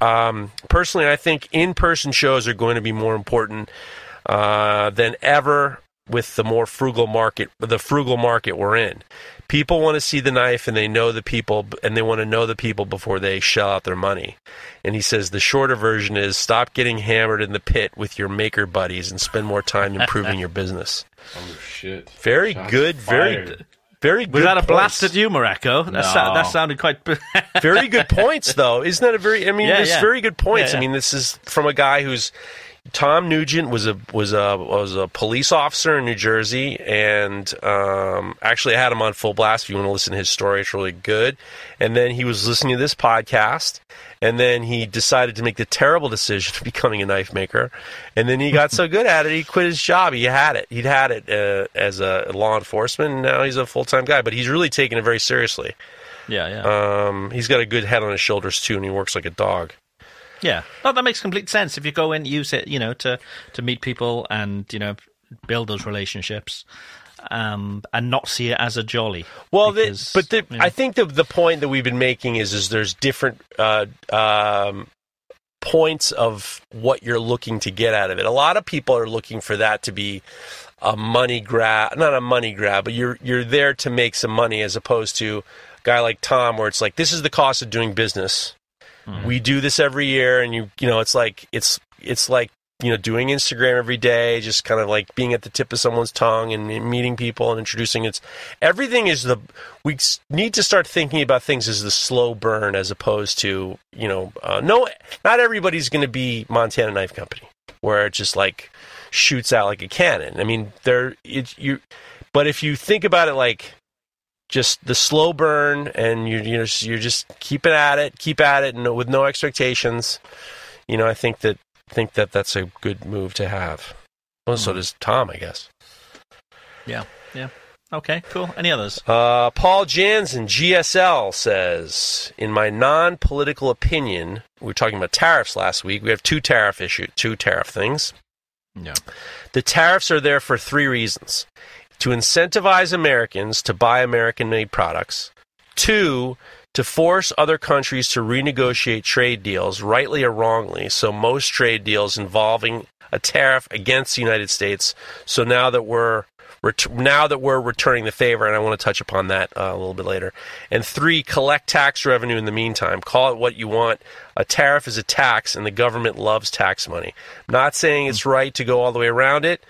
S7: in-person shows are going to be more important than ever with the more frugal market we're in. People want to see the knife, and they know the people, and they want to know the people before they shell out their money." And he says the shorter version is, stop getting hammered in the pit with your maker buddies and spend more time improving your business.
S5: Oh, shit.
S7: Very good. Very good.
S6: Was that a
S7: points.
S6: blast at humor, Echo?
S5: No.
S6: That sounded quite...
S7: Very good points, though. Isn't that there's very good points.
S6: Yeah.
S7: I mean, this is from a guy who's... Tom Nugent was a police officer in New Jersey, and actually I had him on Full Blast. If you want to listen to his story, it's really good. And then he was listening to this podcast, and then he decided to make the terrible decision of becoming a knife maker. And then he got so good at it, he quit his job. He'd had it as a law enforcement, and now he's a full-time guy. But he's really taking it very seriously.
S6: Yeah.
S7: He's got a good head on his shoulders too, and he works like a dog.
S6: Yeah, that makes complete sense. If you go in, use it, to meet people and build those relationships, and not see it as a jolly.
S7: Well, I think the point that we've been making is there's different points of what you're looking to get out of it. A lot of people are looking for that to be a money grab, not a money grab, but you're there to make some money, as opposed to a guy like Tom, where it's like, this is the cost of doing business. We do this every year, and it's like doing Instagram every day, just kind of like being at the tip of someone's tongue and meeting people and introducing it. Everything is we need to start thinking about things as the slow burn as opposed to, not everybody's going to be Montana Knife Company where it just like shoots out like a cannon. I mean, but if you think about it like just the slow burn and you're just keep at it and with no expectations, I think that that's a good move to have. Well, so does Tom, I guess.
S6: Yeah. Okay, cool. Any others?
S7: Paul Jansen, GSL, says, in my non-political opinion, we were talking about tariffs last week. We have two tariff things.
S6: Yeah.
S7: The tariffs are there for three reasons. To incentivize Americans to buy American-made products. 2, to force other countries to renegotiate trade deals, rightly or wrongly, so most trade deals involving a tariff against the United States. So now that we're returning the favor, and I want to touch upon that a little bit later. And 3, collect tax revenue in the meantime. Call it what you want. A tariff is a tax, and the government loves tax money. I'm not saying it's right to go all the way around it.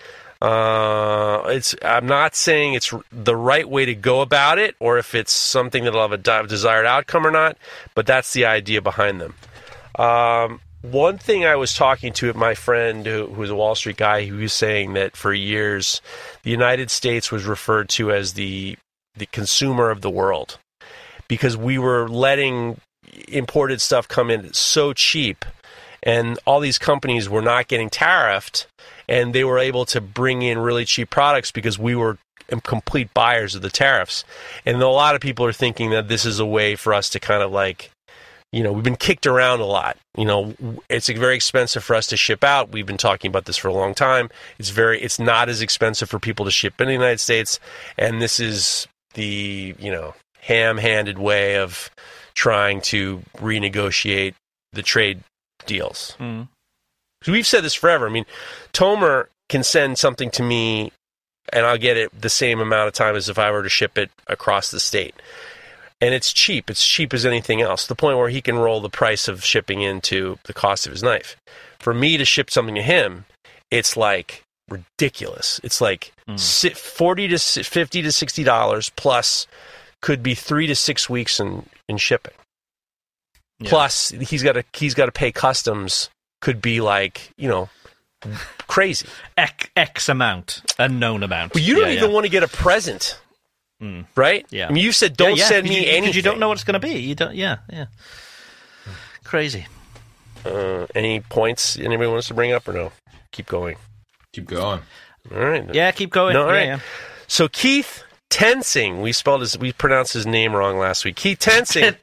S7: I'm not saying it's the right way to go about it, or if it's something that'll have a desired outcome or not, but that's the idea behind them. One thing I was talking to my friend who was a Wall Street guy, who was saying that for years the United States was referred to as the consumer of the world because we were letting imported stuff come in so cheap, and all these companies were not getting tariffed, and they were able to bring in really cheap products because we were complete buyers of the tariffs. And a lot of people are thinking that this is a way for us to kind of like, we've been kicked around a lot. It's very expensive for us to ship out. We've been talking about this for a long time. It's not as expensive for people to ship in the United States. And this is the, ham-handed way of trying to renegotiate the trade deals.
S6: Mm.
S7: We've said this forever. I mean, Tomer can send something to me and I'll get it the same amount of time as if I were to ship it across the state. And it's cheap. It's cheap as anything else, to the point where he can roll the price of shipping into the cost of his knife. For me to ship something to him, it's like ridiculous. It's like $40 to $50 to $60 plus could be 3 to 6 weeks in shipping. Yeah. Plus, he's got to pay customs. Could be like, crazy.
S6: X amount, unknown amount.
S7: But you don't even want to get a present, right?
S6: Yeah.
S7: I mean, you said don't send me anything.
S6: Because you don't know what it's going to be. You don't. Yeah. Crazy.
S7: Any points anybody wants to bring up or no? Keep going.
S5: Keep going.
S7: All right.
S6: Yeah, keep going.
S7: No, all right.
S6: Yeah.
S7: So Keith Tensing, we pronounced his name wrong last week. Keith Tensing.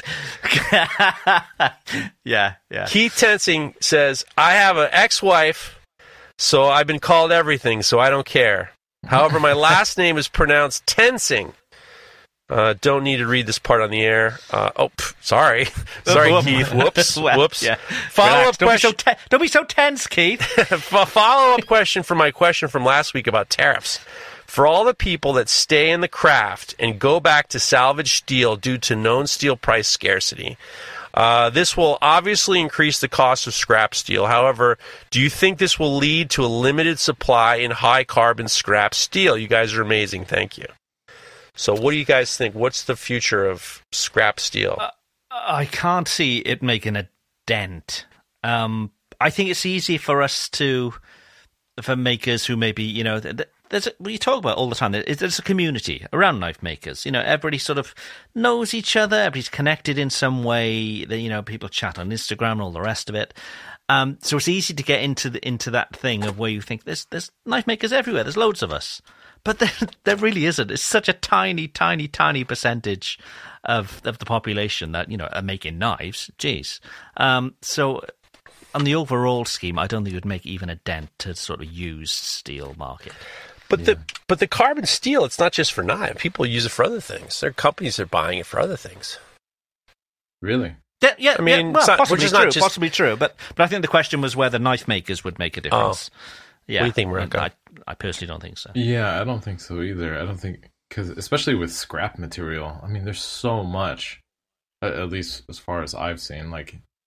S6: Yeah.
S7: Keith Tensing says, I have an ex-wife, so I've been called everything, so I don't care. However, my last name is pronounced Tensing. Don't need to read this part on the air. Sorry. Sorry, Keith. Whoops.
S6: Yeah.
S7: Follow-up question.
S6: Don't be so tense, Keith.
S7: Follow-up question for my question from last week about tariffs. For all the people that stay in the craft and go back to salvage steel due to known steel price scarcity, this will obviously increase the cost of scrap steel. However, do you think this will lead to a limited supply in high-carbon scrap steel? You guys are amazing. Thank you. So what do you guys think? What's the future of scrap steel?
S6: I can't see it making a dent. I think it's easy for us for makers who maybe, we talk about all the time. There's a community around knife makers. Everybody sort of knows each other. Everybody's connected in some way. People chat on Instagram and all the rest of it. So it's easy to get into that thing of where you think there's knife makers everywhere. There's loads of us, but there really isn't. It's such a tiny, tiny, tiny percentage of the population that are making knives. Jeez. So on the overall scheme, I don't think it would make even a dent to sort of used steel market.
S7: But the carbon steel, it's not just for knives. People use it for other things. There are companies that are buying it for other things.
S5: Really?
S6: Yeah. I mean,
S7: possibly
S6: true. But I think the question was whether knife makers would make a difference. Yeah.
S7: What do you think, Marco?
S6: I personally don't think so.
S5: Yeah, I don't think so either. I don't think, because especially with scrap material, I mean, there's so much, at least as far as I've seen, like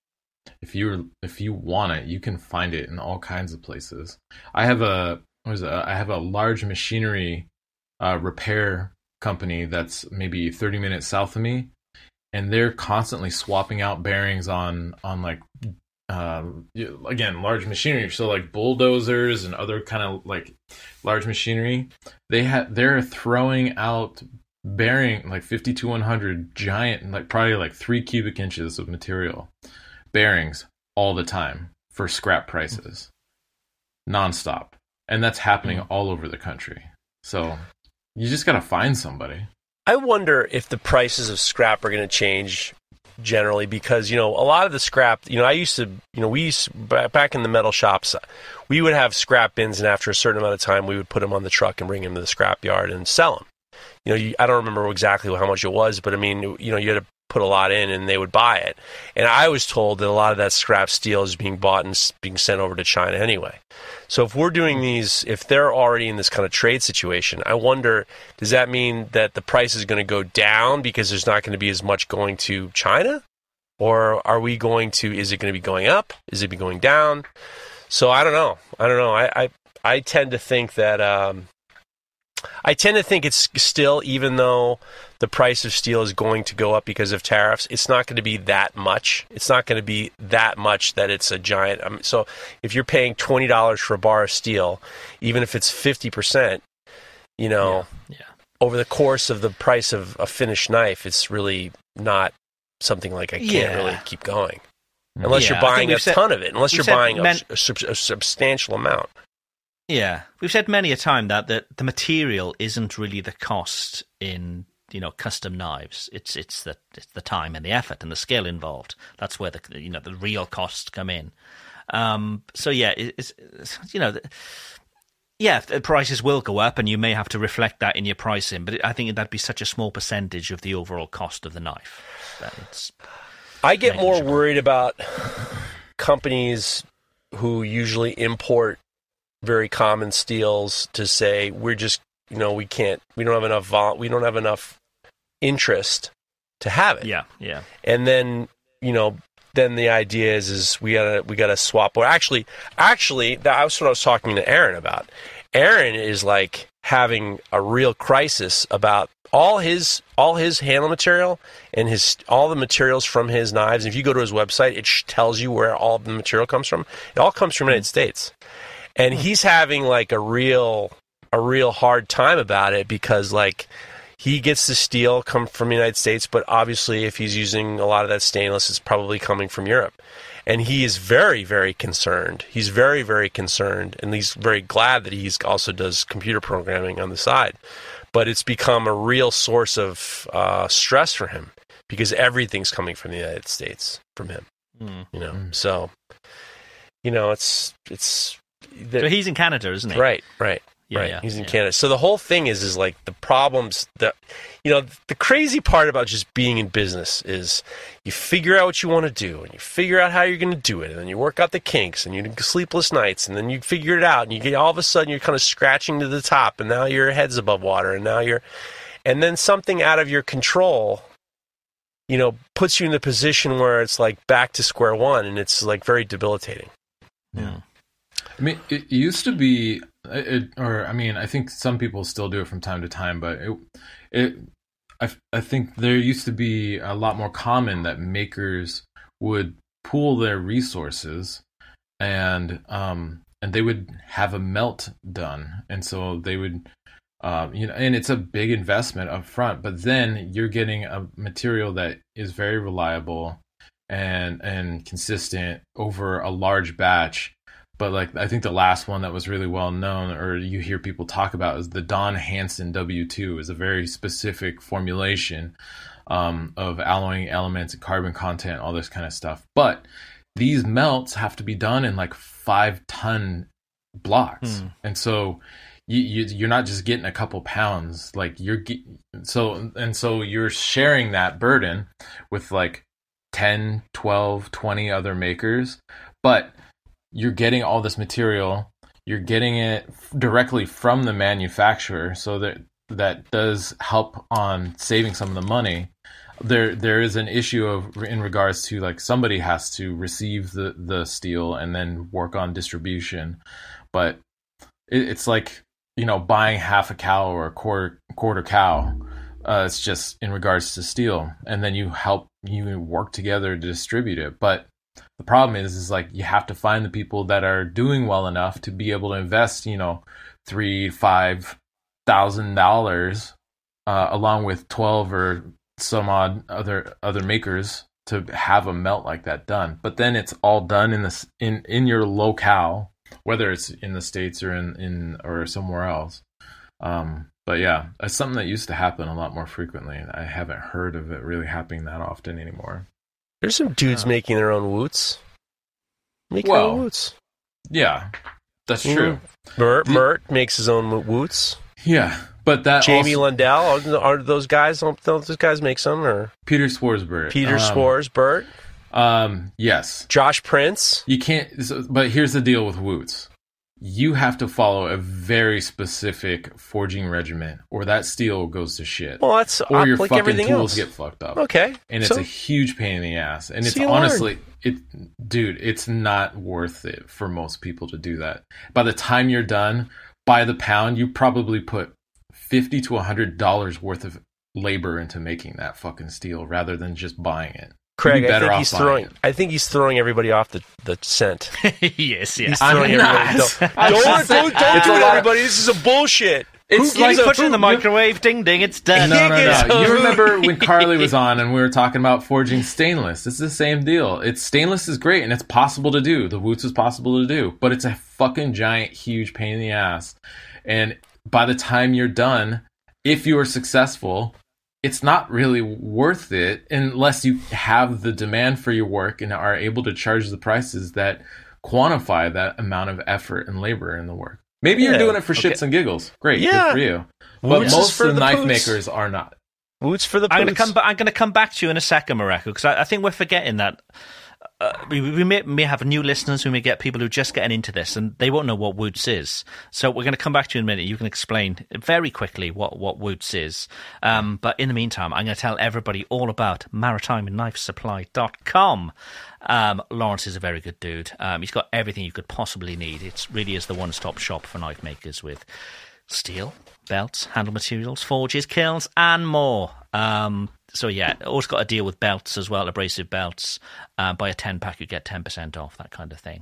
S5: if you want it, you can find it in all kinds of places. I have a large machinery repair company that's maybe 30 minutes south of me, and they're constantly swapping out bearings on like again, large machinery, so like bulldozers and other kind of like large machinery. They're throwing out bearing like 52-100 giant, like probably like 3 cubic inches of material bearings all the time for scrap prices, nonstop, and that's happening all over the country. So you just gotta find somebody.
S7: I wonder if the prices of scrap are going to change generally, because, you know, a lot of the scrap, you know, back in the metal shops, we would have scrap bins, and after a certain amount of time, we would put them on the truck and bring them to the scrap yard and sell them. You know, I don't remember exactly how much it was, but I mean, you know, you had to put a lot in and they would buy it. And I was told that a lot of that scrap steel is being bought and being sent over to China anyway. So if we're doing these, if they're already in this kind of trade situation, I wonder, does that mean that the price is going to go down because there's not going to be as much going to China? Or is it going to be going up? Is it be going down? So I don't know. I tend to think that, it's still, even though the price of steel is going to go up because of tariffs, it's not going to be that much. It's not going to be that much that it's a giant. So if you're paying $20 for a bar of steel, even if it's 50%, you know, over the course of the price of a finished knife, it's really not something like I can't really keep going. Unless you're buying a ton of it, unless you're buying a substantial amount.
S6: Yeah, we've said many a time that the material isn't really the cost in, you know, custom knives. It's the time and the effort and the skill involved. That's where the real costs come in. So yeah, it's you know, the prices will go up, and you may have to reflect that in your pricing. But I think that'd be such a small percentage of the overall cost of the knife.
S7: I get more worried about companies who usually import very common steels to say, we're just, you know, we don't have enough interest to have it.
S6: Yeah.
S7: And then, you know, then the idea is we gotta swap. Or actually, that's what I was talking to Aaron about. Aaron is like having a real crisis about all his handle material and all the materials from his knives. If you go to his website, it tells you where all the material comes from. It all comes from the United States. And he's having like a real hard time about it, because like he gets the steel come from the United States, but obviously if he's using a lot of that stainless, it's probably coming from Europe. And he is very, very concerned. He's very, very concerned, and he's very glad that he also does computer programming on the side. But it's become a real source of stress for him, because everything's coming from the United States from him. You know, so you know, it's.
S6: So he's in Canada, isn't he?
S7: Right. Yeah. He's in Canada. So the whole thing is like the problems that, you know, the crazy part about just being in business is you figure out what you want to do, and you figure out how you're going to do it, and then you work out the kinks, and you sleepless nights, and then you figure it out, and you get all of a sudden you're kind of scratching to the top, and now your head's above water, and then something out of your control, you know, puts you in the position where it's like back to square one, and it's like very debilitating.
S5: Yeah. I mean, it used to be, I think some people still do it from time to time, but I think there used to be a lot more common that makers would pool their resources, and they would have a melt done, and so they would, you know, and it's a big investment up front, but then you're getting a material that is very reliable and consistent over a large batch. But like, I think the last one that was really well known, or you hear people talk about, is the Don Hanson W2. Is a very specific formulation of alloying elements and carbon content, all this kind of stuff. But these melts have to be done in like 5-ton blocks, and so you're not just getting a couple pounds. Like so you're sharing that burden with like 10, 12, 20 other makers, but you're getting all this material, you're getting it directly from the manufacturer, so that does help on saving some of the money. there is an issue in regards to like somebody has to receive the steel and then work on distribution, but it's like, you know, buying half a cow or a quarter cow. It's just in regards to steel, and then you work together to distribute it. But the problem is like you have to find the people that are doing well enough to be able to invest, you know, $3,000-$5,000 along with 12 or some odd other makers to have a melt like that done. But then it's all done in your locale, whether it's in the States or in or somewhere else. But yeah, it's something that used to happen a lot more frequently. I haven't heard of it really happening that often anymore.
S7: There's some dudes making their own woots. Their own woots.
S5: Yeah, that's true.
S7: Mert makes his own woots.
S5: Yeah, but that
S7: Jamie Lundell, are those guys? Don't those guys make some? Or
S5: Peter Swarsbert. Yes.
S7: Josh Prince.
S5: You can't. But here's the deal with woots. You have to follow a very specific forging regimen, or that steel goes to shit.
S7: Well, that's
S5: or your
S7: like
S5: fucking
S7: everything
S5: tools
S7: else.
S5: Get fucked up.
S7: Okay,
S5: and it's a huge pain in the ass. And it's honestly, it's not worth it for most people to do that. By the time you're done, by the pound, you probably put $50 to $100 worth of labor into making that fucking steel, rather than just buying it.
S7: Craig, I think he's throwing everybody off the scent.
S6: Yes.
S7: He's throwing everybody. Don't do it, everybody. This is a bullshit.
S6: It's like put it in the microwave. Ding ding. It's done.
S5: No. You remember when Carly was on and we were talking about forging stainless? It's the same deal. Stainless is great and it's possible to do. The woots is possible to do, but it's a fucking giant, huge pain in the ass. And by the time you're done, if you are successful, it's not really worth it unless you have the demand for your work and are able to charge the prices that quantify that amount of effort and labor in the work. Maybe you're doing it for shits and giggles. Great, good for you. But most of the knife makers are not.
S7: Woots for the
S6: I'm going to come back to you in a second, Mareko, because I think we're forgetting that. We may have new listeners who may get people who are just getting into this and they won't know what Woots is. So we're going to come back to you in a minute. You can explain very quickly what Woots is. But in the meantime, I'm going to tell everybody all about MaritimeKnifeSupply.com. Lawrence is a very good dude. He's got everything you could possibly need. It really is the one-stop shop for knife makers with steel, belts, handle materials, forges, kilns, and more. So yeah, always got to deal with belts as well, abrasive belts. Buy a 10-pack, you get 10% off, that kind of thing.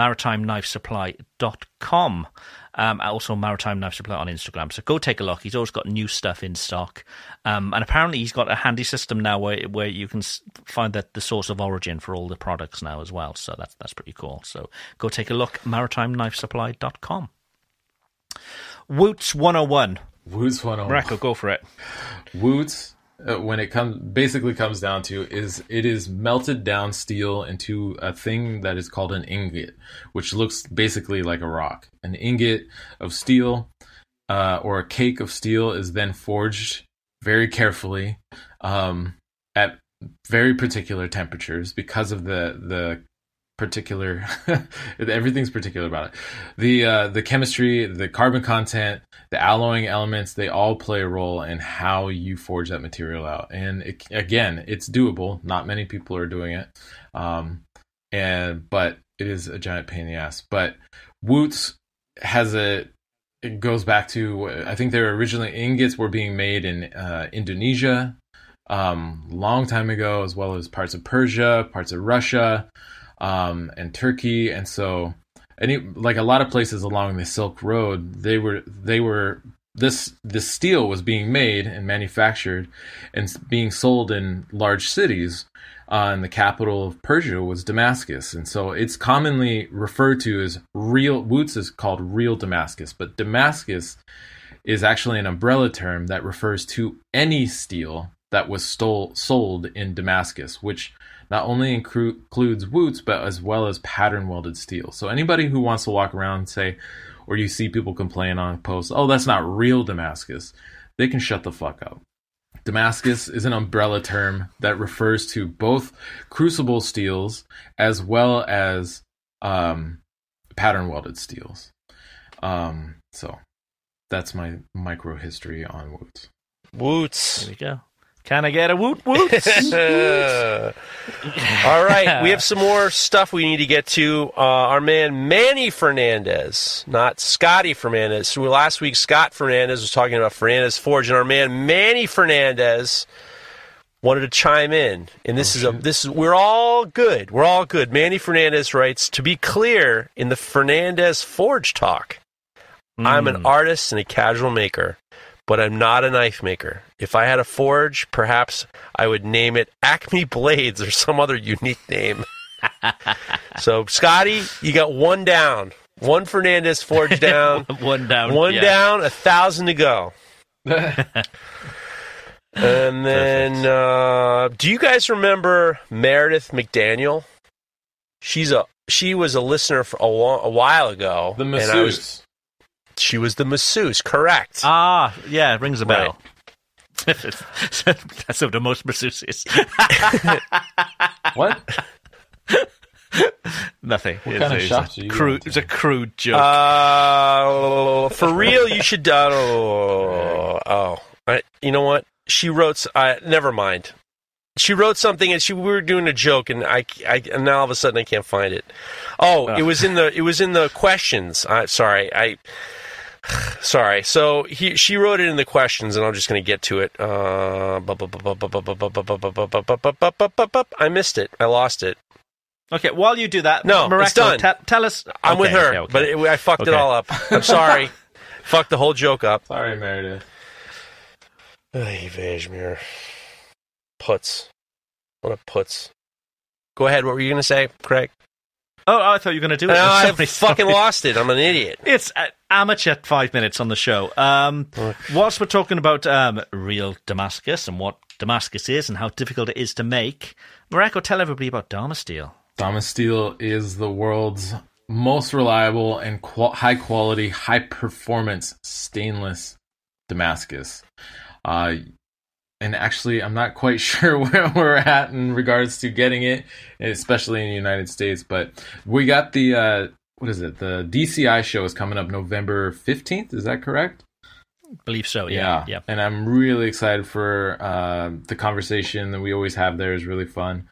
S6: MaritimeKnifeSupply.com. Also Maritime Knife Supply on Instagram. So go take a look. He's always got new stuff in stock. And apparently he's got a handy system now where you can find the source of origin for all the products now as well. So that's pretty cool. So go take a look, MaritimeKnifeSupply.com. Woots 101.
S5: Woots 101.
S6: Mareko, go for it.
S5: Woots, when it comes down to it is melted down steel into a thing that is called an ingot, which looks basically like a rock. An ingot of steel or a cake of steel is then forged very carefully at very particular temperatures because of the particular everything's particular about it. The chemistry, the carbon content, the alloying elements, they all play a role in how you forge that material out. And it's doable. Not many people are doing it. But it is a giant pain in the ass. But Woots it goes back to, I think their originally ingots were being made in Indonesia long time ago, as well as parts of Persia, parts of Russia, and Turkey. And so like a lot of places along the Silk Road, this steel was being made and manufactured and being sold in large cities. And the capital of Persia was Damascus. And so it's commonly referred to as Woots is called real Damascus, but Damascus is actually an umbrella term that refers to any steel that was sold in Damascus, which not only includes Woots, but as well as pattern welded steel. So anybody who wants to walk around and say, or you see people complain on posts, oh, that's not real Damascus, they can shut the fuck up. Damascus is an umbrella term that refers to both crucible steels as well as pattern welded steels. So that's my micro history on Woots.
S7: Woots.
S6: There we go. Can I get a woot woot?
S7: All right, we have some more stuff we need to get to. Our man Manny Fernandez, not Scotty Fernandez. So last week, Scott Fernandez was talking about Fernandez Forge, and our man Manny Fernandez wanted to chime in. And we're all good. We're all good. Manny Fernandez writes, to be clear, in the Fernandez Forge talk, I'm an artist and a casual maker, but I'm not a knife maker. If I had a forge, perhaps I would name it Acme Blades or some other unique name. So, Scotty, you got one down. One Fernandez Forge down.
S6: One down.
S7: One down, 1,000 to go. And then, do you guys remember Meredith McDaniel? She was a listener for a while ago.
S5: The masseuse.
S7: She was the masseuse, correct.
S6: Ah, yeah, it rings a bell. Right. That's of the most masseuses.
S5: What?
S6: Nothing.
S5: What kind of shots are you going to?
S6: It's a crude joke.
S7: For real, you should... you know what? She wrote... never mind. She wrote something, and we were doing a joke, and and now all of a sudden I can't find it. It was in the questions. Sorry. So she wrote it in the questions, and I'm just going to get to it. I missed it. I lost it.
S6: Okay, while you do that,
S7: no,
S6: Mareko,
S7: it's done.
S6: Tell us.
S7: I'm with her, but I fucked it all up. I'm sorry. Fucked the whole joke up.
S5: Sorry, Meredith.
S7: Vajmir. Puts. What a puts. Go ahead. What were you going to say, Craig?
S6: Oh, I thought you were going to do it.
S7: No, I fucking lost it. I'm an idiot.
S6: It's amateur 5 minutes on the show. Whilst we're talking about real Damascus and what Damascus is and how difficult it is to make, Mareko, tell everybody about Damasteel.
S5: Damasteel is the world's most reliable and high-quality, high-performance stainless Damascus. And actually, I'm not quite sure where we're at in regards to getting it, especially in the United States. But we got the, the DCI show is coming up November 15th. Is that correct?
S6: I believe so, yeah.
S5: And I'm really excited for the conversation that we always have there is really fun.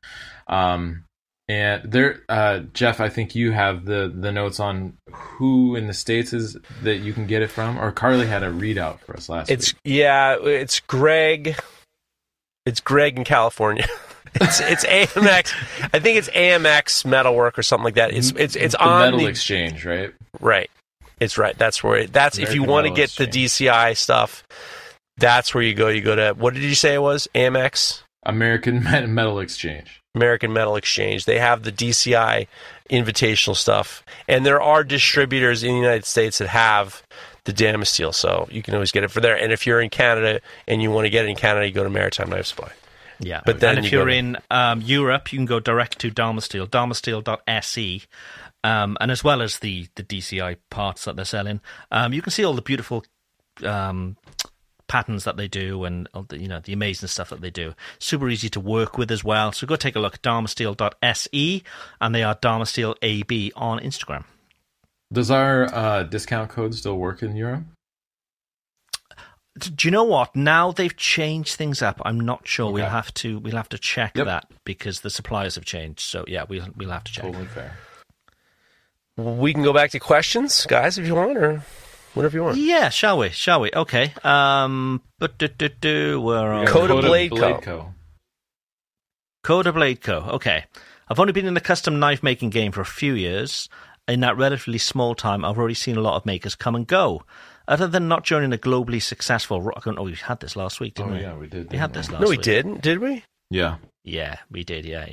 S5: And there, Jeff, I think you have the notes on who in the States is that you can get it from. Or Carly had a readout for us last week.
S7: Yeah, it's Greg. It's Greg in California. It's AMX. I think it's AMX Metalwork or something like that. It's on
S5: Metal Exchange, right?
S7: Right. It's right. That's where. That's American if you want to get Exchange. The DCI stuff. That's where you go. You go to what did you say it was? AMX.
S5: American Metal Exchange.
S7: American Metal Exchange. They have the DCI invitational stuff, and there are distributors in the United States that have the Damasteel, so you can always get it for there. And if you're in Canada and you want to get it in Canada, you go to Maritime Knife Supply.
S6: Yeah, but then if you're in Europe, you can go direct to Damasteel, damasteel.se, and as well as the DCI parts that they're selling, you can see all the beautiful patterns that they do and the amazing stuff that they do. Super easy to work with as well. So go take a look at damasteel.se, and they are Damasteel AB on Instagram.
S5: Does our discount code still work in Europe?
S6: Do you know what? Now they've changed things up. I'm not sure. Okay. We'll have to check that because the suppliers have changed. So yeah, we'll have to check.
S5: Totally fair.
S7: We can go back to questions, guys, if you want, or whatever you want.
S6: Yeah, shall we? Okay. Where are
S7: Coda Blade Co.
S6: Coda Blade Co. Okay. I've only been in the custom knife making game for a few years. In that relatively small time, I've already seen a lot of makers come and go. Other than not joining a globally successful... we had this last week, didn't we?
S5: Oh, yeah, we did.
S6: We had this last week.
S7: No, we didn't. Did we?
S5: Yeah.
S6: Yeah, we did. Yeah.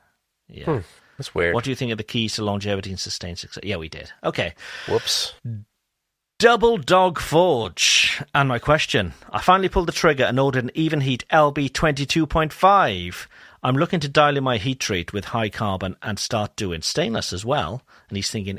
S7: That's weird.
S6: What do you think of the keys to longevity and sustained success? Yeah, we did. Okay.
S7: Whoops.
S6: Double Dog Forge. And my question. I finally pulled the trigger and ordered an Evenheat LB 22.5. I'm looking to dial in my heat treat with high carbon and start doing stainless as well. And he's thinking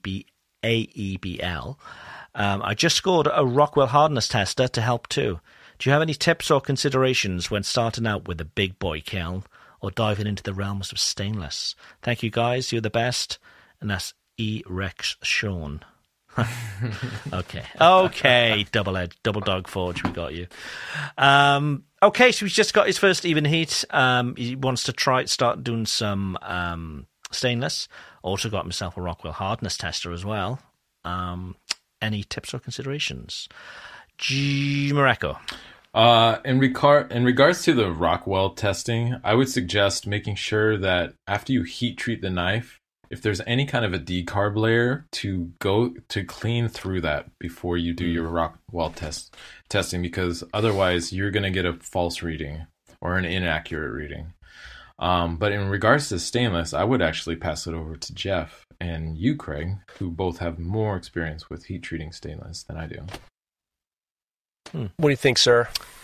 S6: AEBL. I just scored a Rockwell hardness tester to help too. Do you have any tips or considerations when starting out with a big boy kiln or diving into the realms of stainless? Thank you guys, you're the best. And that's E-Rex Sean. Okay, Double Dog Forge, we got you. Okay, so he's just got his first even heat. He wants to start doing some stainless. Also got himself a Rockwell hardness tester as well. Any tips or considerations? Mareko.
S5: In regards to the Rockwell testing, I would suggest making sure that after you heat treat the knife, if there's any kind of a decarb layer, to clean through that before you do your Rockwell testing, because otherwise you're going to get a false reading or an inaccurate reading. But in regards to stainless, I would actually pass it over to Jeff and you, Craig, who both have more experience with heat treating stainless than I do.
S7: What do you think, sir?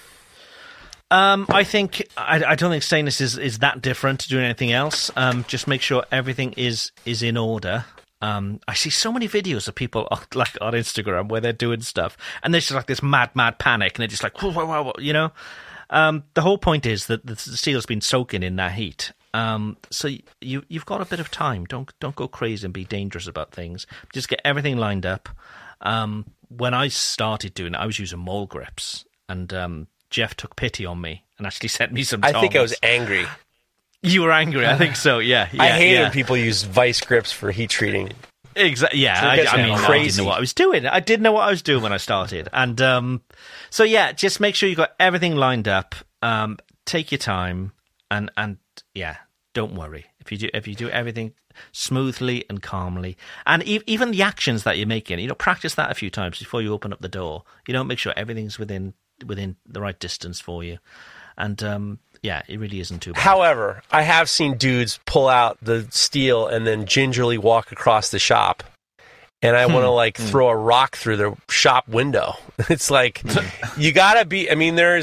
S6: I think I don't think stainless is that different to doing anything else. Just make sure everything is in order. I see so many videos of people like on Instagram where they're doing stuff and there's just like this mad panic and they're just like, whoa, you know. The whole point is that the steel's been soaking in that heat. So you've got a bit of time. Don't go crazy and be dangerous about things. Just get everything lined up. When I started doing it, I was using mole grips, and Jeff took pity on me and actually sent me some tongs.
S7: I think I was angry.
S6: You were angry, I think so, yeah.
S7: I hate when people use vice grips for heat treating.
S6: Exactly. Yeah, I mean, crazy. I didn't know what I was doing. I didn't know what I was doing when I started. And so, yeah, just make sure you got everything lined up. Take your time, and yeah, don't worry. If you do everything smoothly and calmly, and even the actions that you're making, practice that a few times before you open up the door. Make sure everything's within the right distance for you, and yeah, it really isn't too bad.
S7: However, I have seen dudes pull out the steel and then gingerly walk across the shop, and I want to throw a rock through the shop window. It's like you gotta be. I mean, what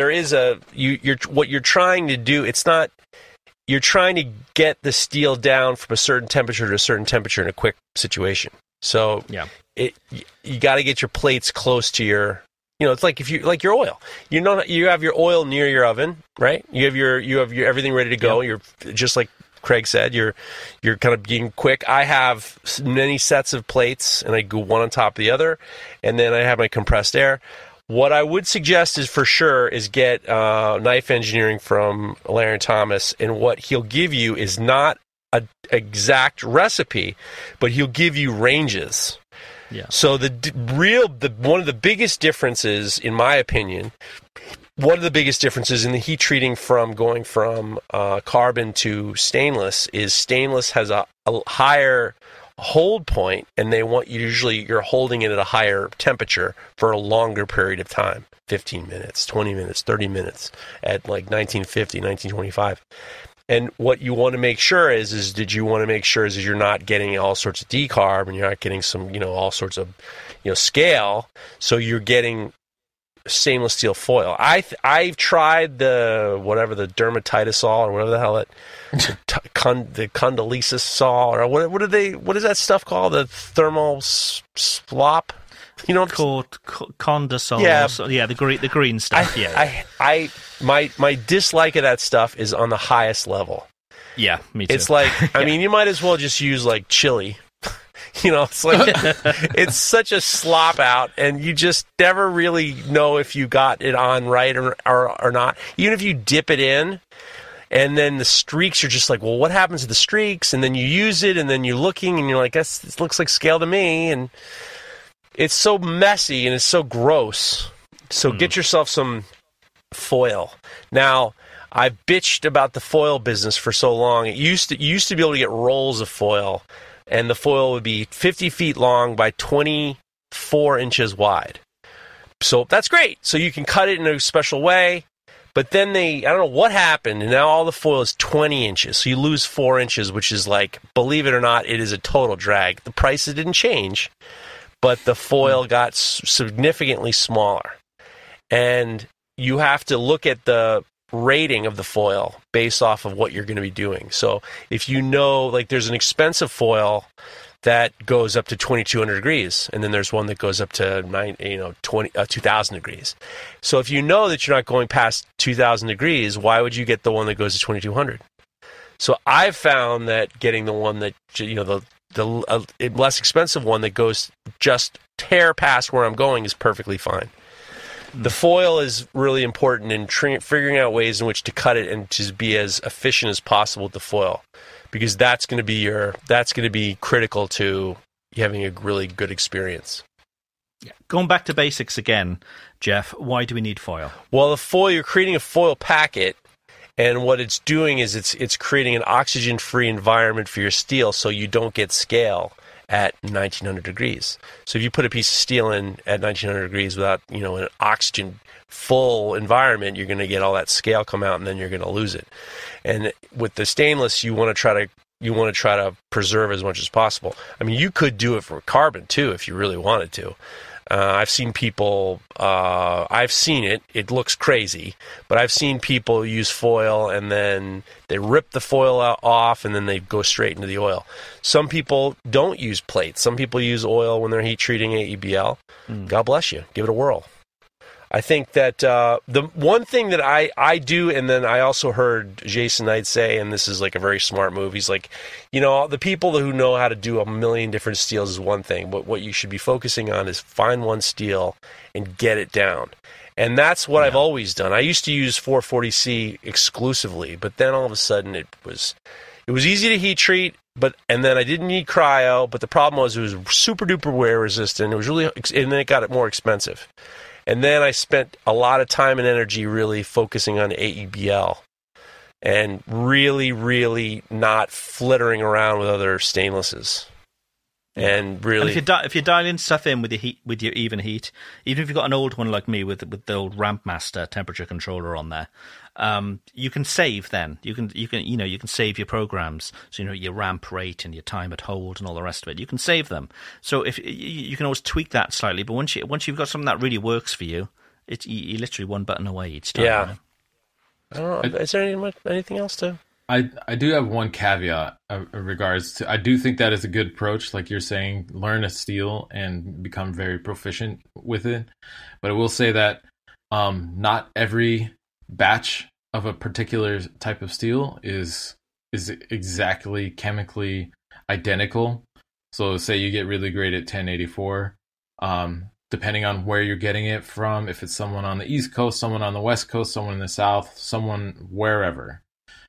S7: you're trying to do. It's not. You're trying to get the steel down from a certain temperature to a certain temperature in a quick situation. So you got to get your plates close to your. It's like your oil. You have your oil near your oven, right? You have your everything ready to go. You're just like Craig said. You're kind of being quick. I have many sets of plates, and I go one on top of the other, and then I have my compressed air. What I would suggest is get knife engineering from Larry Thomas, and what he'll give you is not an exact recipe, but he'll give you ranges. Yeah. So one of the biggest differences, in my opinion, in the heat treating from going from carbon to stainless is stainless has a higher hold point, and you're holding it at a higher temperature for a longer period of time, 15 minutes, 20 minutes, 30 minutes at like 1950, 1925. And what you want to make sure is you're not getting all sorts of decarb, and you're not getting some, all sorts of, scale. So you're getting stainless steel foil. I've tried the dermatitisol or whatever the hell the Condoleezza or what is that stuff called? The thermal slop?
S6: Called Condasol. Yeah, the green stuff.
S7: My dislike of that stuff is on the highest level.
S6: Yeah, me too.
S7: It's like, I mean, you might as well just use like chili. It's like it's such a slop out, and you just never really know if you got it on right or not. Even if you dip it in, and then the streaks, you're just like, well, what happens to the streaks? And then you use it, and then you're looking, and you're like, this looks like scale to me, and it's so messy and it's so gross. So get yourself some foil. Now, I bitched about the foil business for so long. You used to be able to get rolls of foil, and the foil would be 50 feet long by 24 inches wide. So that's great. So you can cut it in a special way. But then I don't know what happened, and now all the foil is 20 inches. So you lose 4 inches, which is like, believe it or not, it is a total drag. The prices didn't change, but the foil got significantly smaller. And you have to look at the rating of the foil based off of what you're going to be doing. So if there's an expensive foil that goes up to 2200 degrees, and then there's one that goes up to 2000 degrees. So if you know that you're not going past 2000 degrees, why would you get the one that goes to 2200? So I've found that getting the one that, the less expensive one that goes just tear past where I'm going is perfectly fine. The foil is really important in figuring out ways in which to cut it and to be as efficient as possible with the foil, because that's going to be critical to having a really good experience.
S6: Yeah. Going back to basics again, Jeff, why do we need foil?
S7: Well, the foil, you're creating a foil packet, and what it's doing is it's creating an oxygen-free environment for your steel so you don't get scale at 1900 degrees. So if you put a piece of steel in at 1900 degrees without, an oxygen full environment, you're going to get all that scale come out, and then you're going to lose it. And with the stainless, you want to try to preserve as much as possible. I mean, you could do it for carbon too if you really wanted to. I've seen people, I've seen it, it looks crazy, but I've seen people use foil and then they rip the foil off and then they go straight into the oil. Some people don't use plates. Some people use oil when they're heat treating AEBL. God bless you. Give it a whirl. I think that the one thing that I do, and then I also heard Jason Knight say, and this is like a very smart move, he's like, the people who know how to do a million different steels is one thing, but what you should be focusing on is find one steel and get it down. And that's what I've always done. I used to use 440C exclusively, but then all of a sudden it was easy to heat treat, and then I didn't need cryo, but the problem was it was super duper wear resistant. It was really, and then it got more expensive. And then I spent a lot of time and energy really focusing on AEBL and really, really not flittering around with other stainlesses. And really,
S6: and if you're dialing stuff in with your heat, with your even heat, even if you've got an old one like me with the old Ramp Master temperature controller on there, you can save. Then you can save your programs. So your ramp rate and your time at hold and all the rest of it. You can save them. So if you can always tweak that slightly, but once you've got something that really works for you, you're literally one button away each time.
S7: Yeah. I don't know. Is there anything else to?
S5: I do have one caveat in regards to, I do think that is a good approach, like you're saying, learn a steel and become very proficient with it. But I will say that not every batch of a particular type of steel is exactly chemically identical. So say you get really great at 1084, depending on where you're getting it from, if it's someone on the East Coast, someone on the West Coast, someone in the South, someone wherever.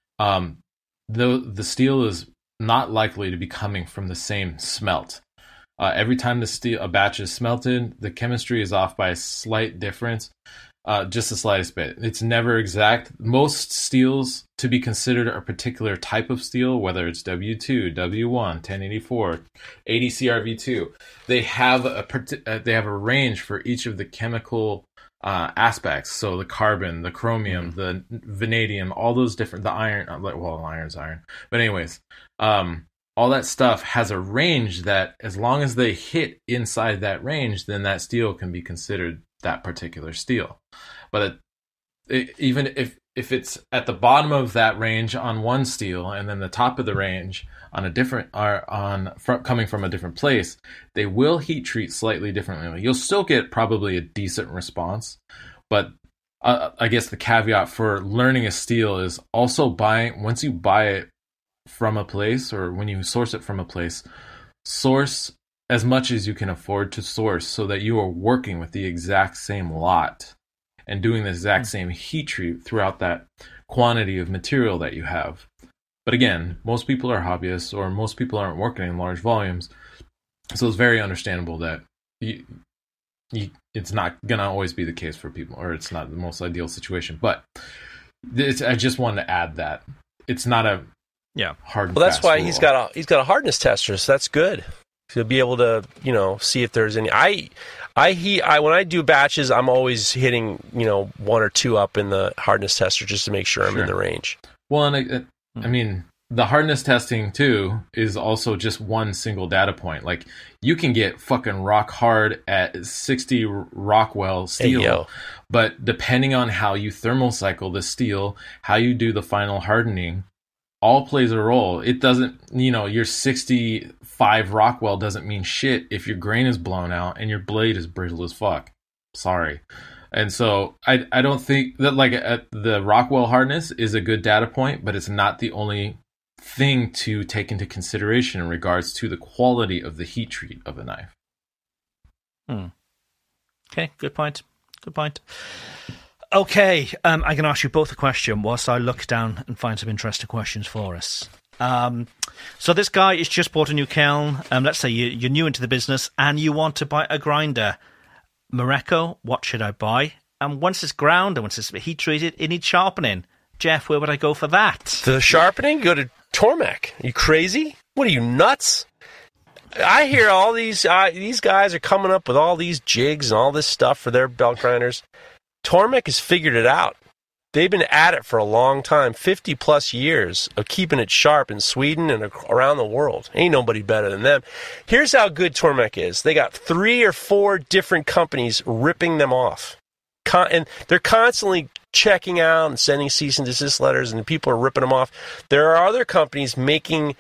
S5: The steel is not likely to be coming from the same smelt. Every time a batch is smelted, the chemistry is off by a slight difference, just the slightest bit. It's never exact. Most steels to be considered a particular type of steel, whether it's W2, W1, 1084, 80CRV2, they have a range for each of the chemical aspects. So the carbon, the chromium, the vanadium, all those different, the iron, iron's iron. But anyways, all that stuff has a range that as long as they hit inside that range, then that steel can be considered that particular steel. But even if it's at the bottom of that range on one steel and then the top of the range on a different, coming from a different place, they will heat treat slightly differently. You'll still get probably a decent response, but I guess the caveat for learning a steel is also once you buy it from a place, or when you source it from a place, source as much as you can afford to source so that you are working with the exact same lot and doing the exact same heat treat throughout that quantity of material that you have. But again, most people are hobbyists, or most people aren't working in large volumes, so it's very understandable that it's not going to always be the case for people, or it's not the most ideal situation. But I just wanted to add that it's not a hard.
S7: Well, that's why
S5: rule.
S7: he's got a hardness tester, so that's good. To be able to see if there's any. When I do batches, I'm always hitting one or two up in the hardness tester just to make sure I'm in the range.
S5: Well, and I mean, the hardness testing too is also just one single data point. Like, you can get fucking rock hard at 60 Rockwell steel, but depending on how you thermal cycle the steel, how you do the final hardening, all plays a role. It doesn't, your 65 Rockwell doesn't mean shit if your grain is blown out and your blade is brittle as fuck. Sorry. And so I don't think that the Rockwell hardness is a good data point, but it's not the only thing to take into consideration in regards to the quality of the heat treat of a knife.
S6: Okay, good point. Good point. Okay, I'm going to ask you both a question whilst I look down and find some interesting questions for us. So this guy has just bought a new kiln. Let's say you're new into the business and you want to buy a grinder. Mareko, what should I buy? And once it's ground and once it's heat treated, it needs sharpening. Jeff, where would I go for that?
S7: The sharpening? Go to Tormek. Are you crazy? What are you, nuts? I hear all these guys are coming up with all these jigs and all this stuff for their belt grinders. Tormek has figured it out. They've been at it for a long time, 50-plus years of keeping it sharp in Sweden and around the world. Ain't nobody better than them. Here's how good Tormek is. They got 3 or 4 different companies ripping them off. And they're constantly checking out and sending cease and desist letters, and people are ripping them off. There are other companies making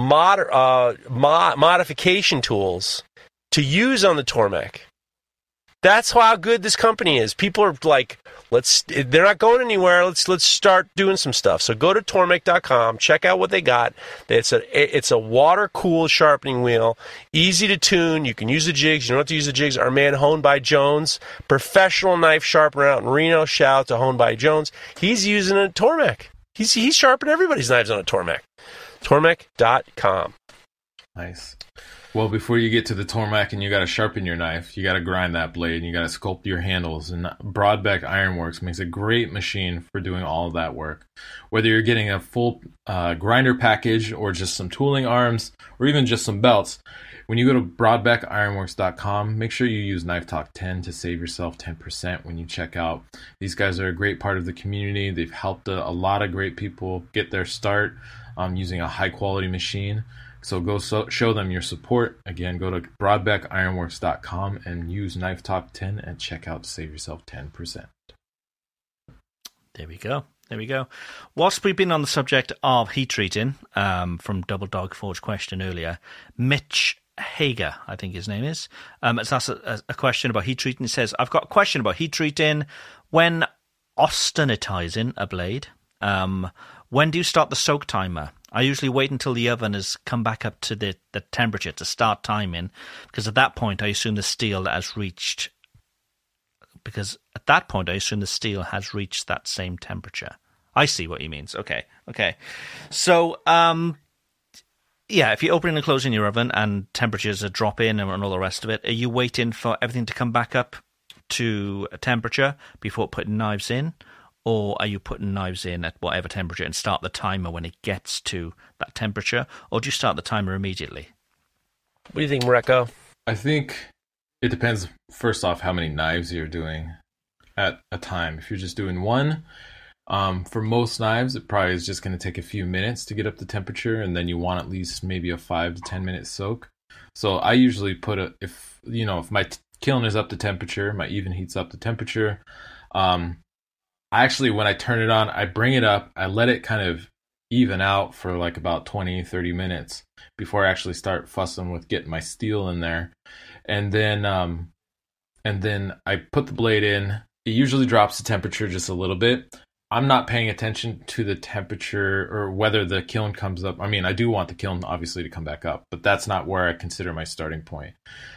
S7: modification tools to use on the Tormek. That's how good this company is. People are like, they're not going anywhere. Let's start doing some stuff. So go to Tormek.com, check out what they got. It's a water-cooled sharpening wheel, easy to tune. You can use the jigs. You don't have to use the jigs. Our man Honed by Jones, professional knife sharpener out in Reno. Shout out to Honed by Jones. He's using a Tormek. He's sharpening everybody's knives on a Tormek. Tormek.com.
S5: Nice. Well, before you get to the Tormek and you got to sharpen your knife, you got to grind that blade and you got to sculpt your handles. And Broadbeck Ironworks makes a great machine for doing all of that work. Whether you're getting a full grinder package or just some tooling arms or even just some belts, when you go to BroadbeckIronworks.com, make sure you use Knife Talk 10 to save yourself 10% when you check out. These guys are a great part of the community. They've helped a lot of great people get their start using a high-quality machine. So go show them your support. Again, go to BroadbeckIronworks.com and use Knife Talk 10 at checkout to save yourself 10%.
S6: There we go. Whilst we've been on the subject of heat treating, from Double Dog Forge question earlier, Mitch Hager, I think his name is, has asked a question about heat treating. He says, I've got a question about heat treating. When austenitizing a blade, when do you start the soak timer? I usually wait until the oven has come back up to the temperature to start timing, because at that point I assume the steel has reached that same temperature. I see what he means. Okay. So, if you're opening and closing your oven and temperatures are dropping and all the rest of it, are you waiting for everything to come back up to a temperature before putting knives in? Or are you putting knives in at whatever temperature and start the timer when it gets to that temperature? Or do you start the timer immediately?
S7: What do you think, Mareko?
S5: I think it depends, first off, how many knives you're doing at a time. If you're just doing one, for most knives, it probably is just going to take a few minutes to get up the temperature, and then you want at least maybe a 5 to 10 minute soak. So I usually put if my kiln is up to temperature, my even heat's up to temperature, actually, when I turn it on, I bring it up, I let it kind of even out for like about 20, 30 minutes before I actually start fussing with getting my steel in there. And then I put the blade in. It usually drops the temperature just a little bit. I'm not paying attention to the temperature or whether the kiln comes up. I mean, I do want the kiln obviously to come back up, but that's not where I consider my starting point.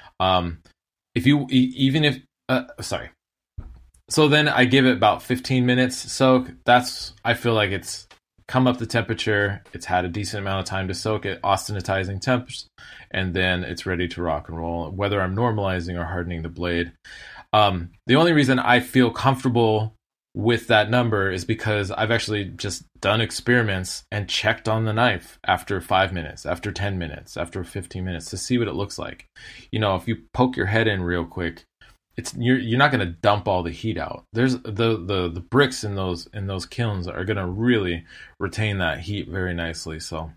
S5: So then I give it about 15 minutes soak. I feel like it's come up the temperature. It's had a decent amount of time to soak at austenitizing temps, and then it's ready to rock and roll, whether I'm normalizing or hardening the blade. The only reason I feel comfortable with that number is because I've actually just done experiments and checked on the knife after 5 minutes, after 10 minutes, after 15 minutes to see what it looks like. If you poke your head in real quick, you're not going to dump all the heat out. There's the bricks in those kilns are going to really retain that heat very nicely. So,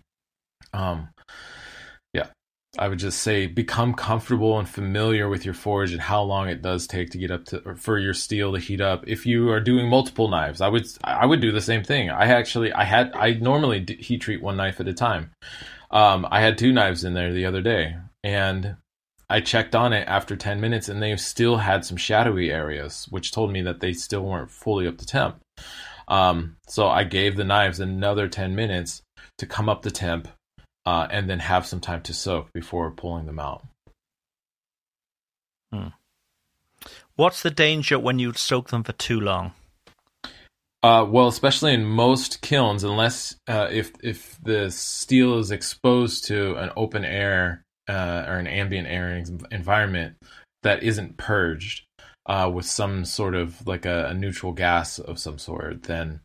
S5: I would just say become comfortable and familiar with your forge and how long it does take to get up for your steel to heat up. If you are doing multiple knives, I would do the same thing. I normally heat treat one knife at a time. I had 2 knives in there the other day, and I checked on it after 10 minutes and they still had some shadowy areas, which told me that they still weren't fully up to temp. So I gave the knives another 10 minutes to come up the temp, and then have some time to soak before pulling them out.
S6: What's the danger when you soak them for too long?
S5: Well, especially in most kilns, unless if the steel is exposed to an open air or an ambient air environment that isn't purged with some sort of like a neutral gas of some sort, then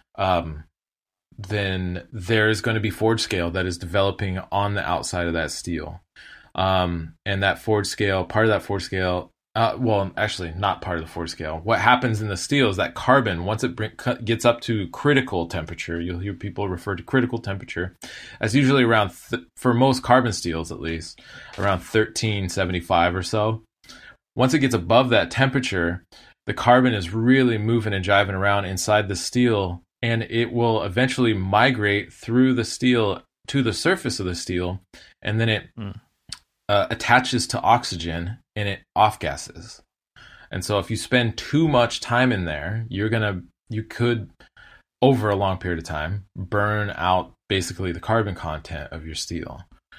S5: there's going to be forge scale that is developing on the outside of that steel, and that forge scale, part of that forge scale. Well, actually, not part of the forge scale. What happens in the steel is that carbon, once it gets up to critical temperature, you'll hear people refer to critical temperature. That's usually around, for most carbon steels at least, around 1375 or so. Once it gets above that temperature, the carbon is really moving and jiving around inside the steel, and it will eventually migrate through the steel to the surface of the steel, and then it attaches to oxygen and it off gases. And so if you spend too much time in there, you could over a long period of time burn out basically the carbon content of your steel.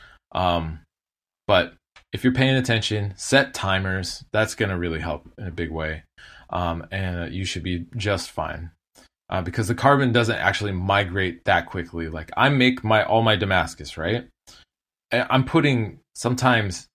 S5: But if you're paying attention, set timers, that's going to really help in a big way. And you should be just fine. Because the carbon doesn't actually migrate that quickly. Like I make all my Damascus, right? I'm putting sometimes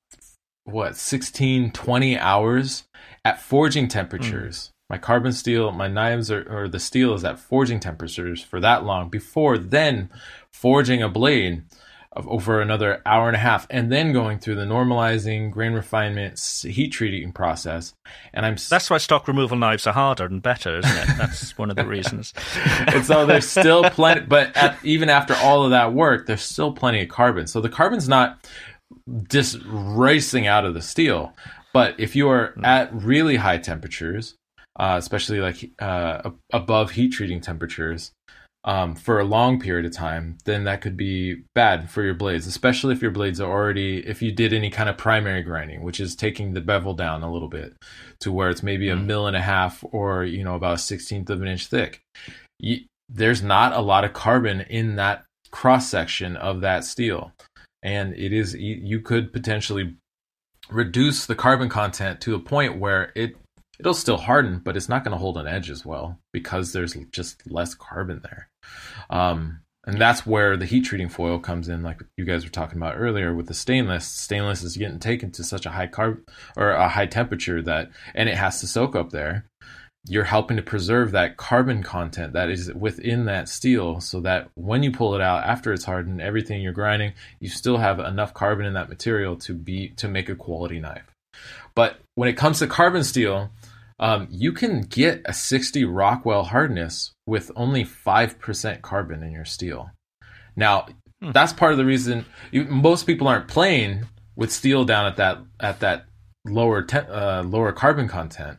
S5: 16, 20 hours at forging temperatures. My carbon steel, my knives or the steel is at forging temperatures for that long before then forging a blade of over another hour and a half, and then going through the normalizing, grain refinement, heat treating process. And that's
S6: why stock removal knives are harder and better, isn't it? That's one of the reasons.
S5: And so there's still plenty, but even after all of that work, there's still plenty of carbon. So the carbon's not just racing out of the steel. But if you are at really high temperatures, especially like above heat treating temperatures, for a long period of time, then that could be bad for your blades, especially if your blades are already, if you did any kind of primary grinding, which is taking the bevel down a little bit to where it's maybe 1.5 mil or, about 1/16 of an inch thick. There's not a lot of carbon in that cross section of that steel. And you could potentially reduce the carbon content to a point where it'll still harden, but it's not going to hold an edge as well because there's just less carbon there. And that's where the heat treating foil comes in, like you guys were talking about earlier with the stainless. Stainless is getting taken to such a high temperature and it has to soak up there. You're helping to preserve that carbon content that is within that steel so that when you pull it out after it's hardened, everything you're grinding, you still have enough carbon in that material to make a quality knife. But when it comes to carbon steel, you can get a 60 Rockwell hardness with only 5% carbon in your steel. Now, that's part of the reason most people aren't playing with steel down at that lower carbon content,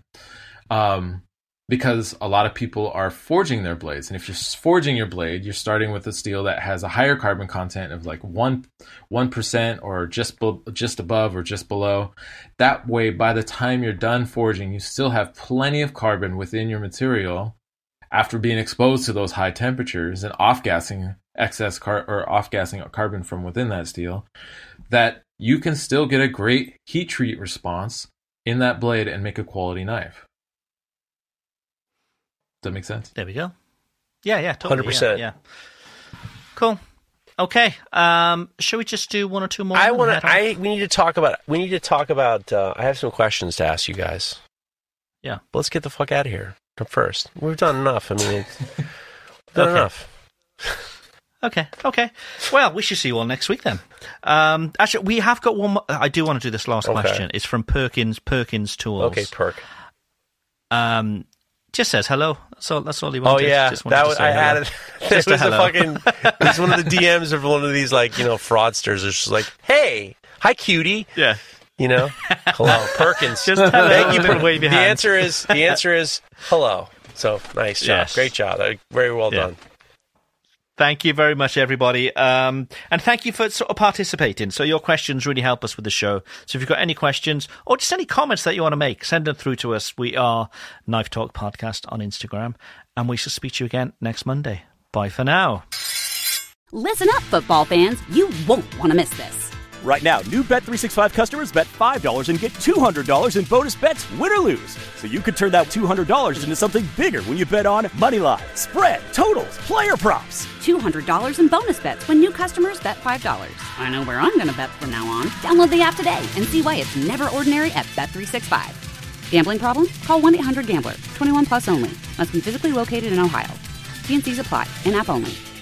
S5: because a lot of people are forging their blades. And if you're forging your blade, you're starting with a steel that has a higher carbon content of like 1% or just above or just below. That way, by the time you're done forging, you still have plenty of carbon within your material after being exposed to those high temperatures and off-gassing off-gassing carbon from within that steel, that you can still get a great heat treat response in that blade and make a quality knife. Does that make sense?
S6: There we go. Yeah, totally.
S7: 100%.
S6: Yeah. Cool. Okay. Shall we just do one or two more?
S7: We need to talk about. I have some questions to ask you guys.
S6: Yeah.
S7: But let's get the fuck out of here first. We've done enough. I mean, enough.
S6: Okay. Well, we should see you all next week then. Actually, we have got one more. I do want to do this last question. It's from Perkins Tools.
S7: Okay, Perk.
S6: Just says hello. That's all he wanted.
S7: Oh yeah,
S6: just wanted to say hello.
S7: It was one of the DMs of one of these fraudsters. It's just like, hey, hi cutie.
S6: Yeah.
S7: Hello, Perkins.
S6: Just hello.
S7: Thank you for waving your hand. The answer is hello. So nice job,
S6: yes.
S7: Great job, very well done.
S6: Thank you very much, everybody. And thank you for sort of participating. So your questions really help us with the show. So if you've got any questions or just any comments that you want to make, send them through to us. We are Knife Talk Podcast on Instagram. And we shall speak to you again next Monday. Bye for now.
S1: Listen up, football fans. You won't want to miss this.
S2: Right now, new Bet365 customers bet $5 and get $200 in bonus bets, win or lose. So you could turn that $200 into something bigger when you bet on moneyline, spread, totals, player props.
S1: $200 in bonus bets when new customers bet $5. I know where I'm going to bet from now on. Download the app today and see why it's never ordinary at Bet365. Gambling problem? Call 1-800-GAMBLER. 21 plus only. Must be physically located in Ohio. T&Cs apply. In-app only.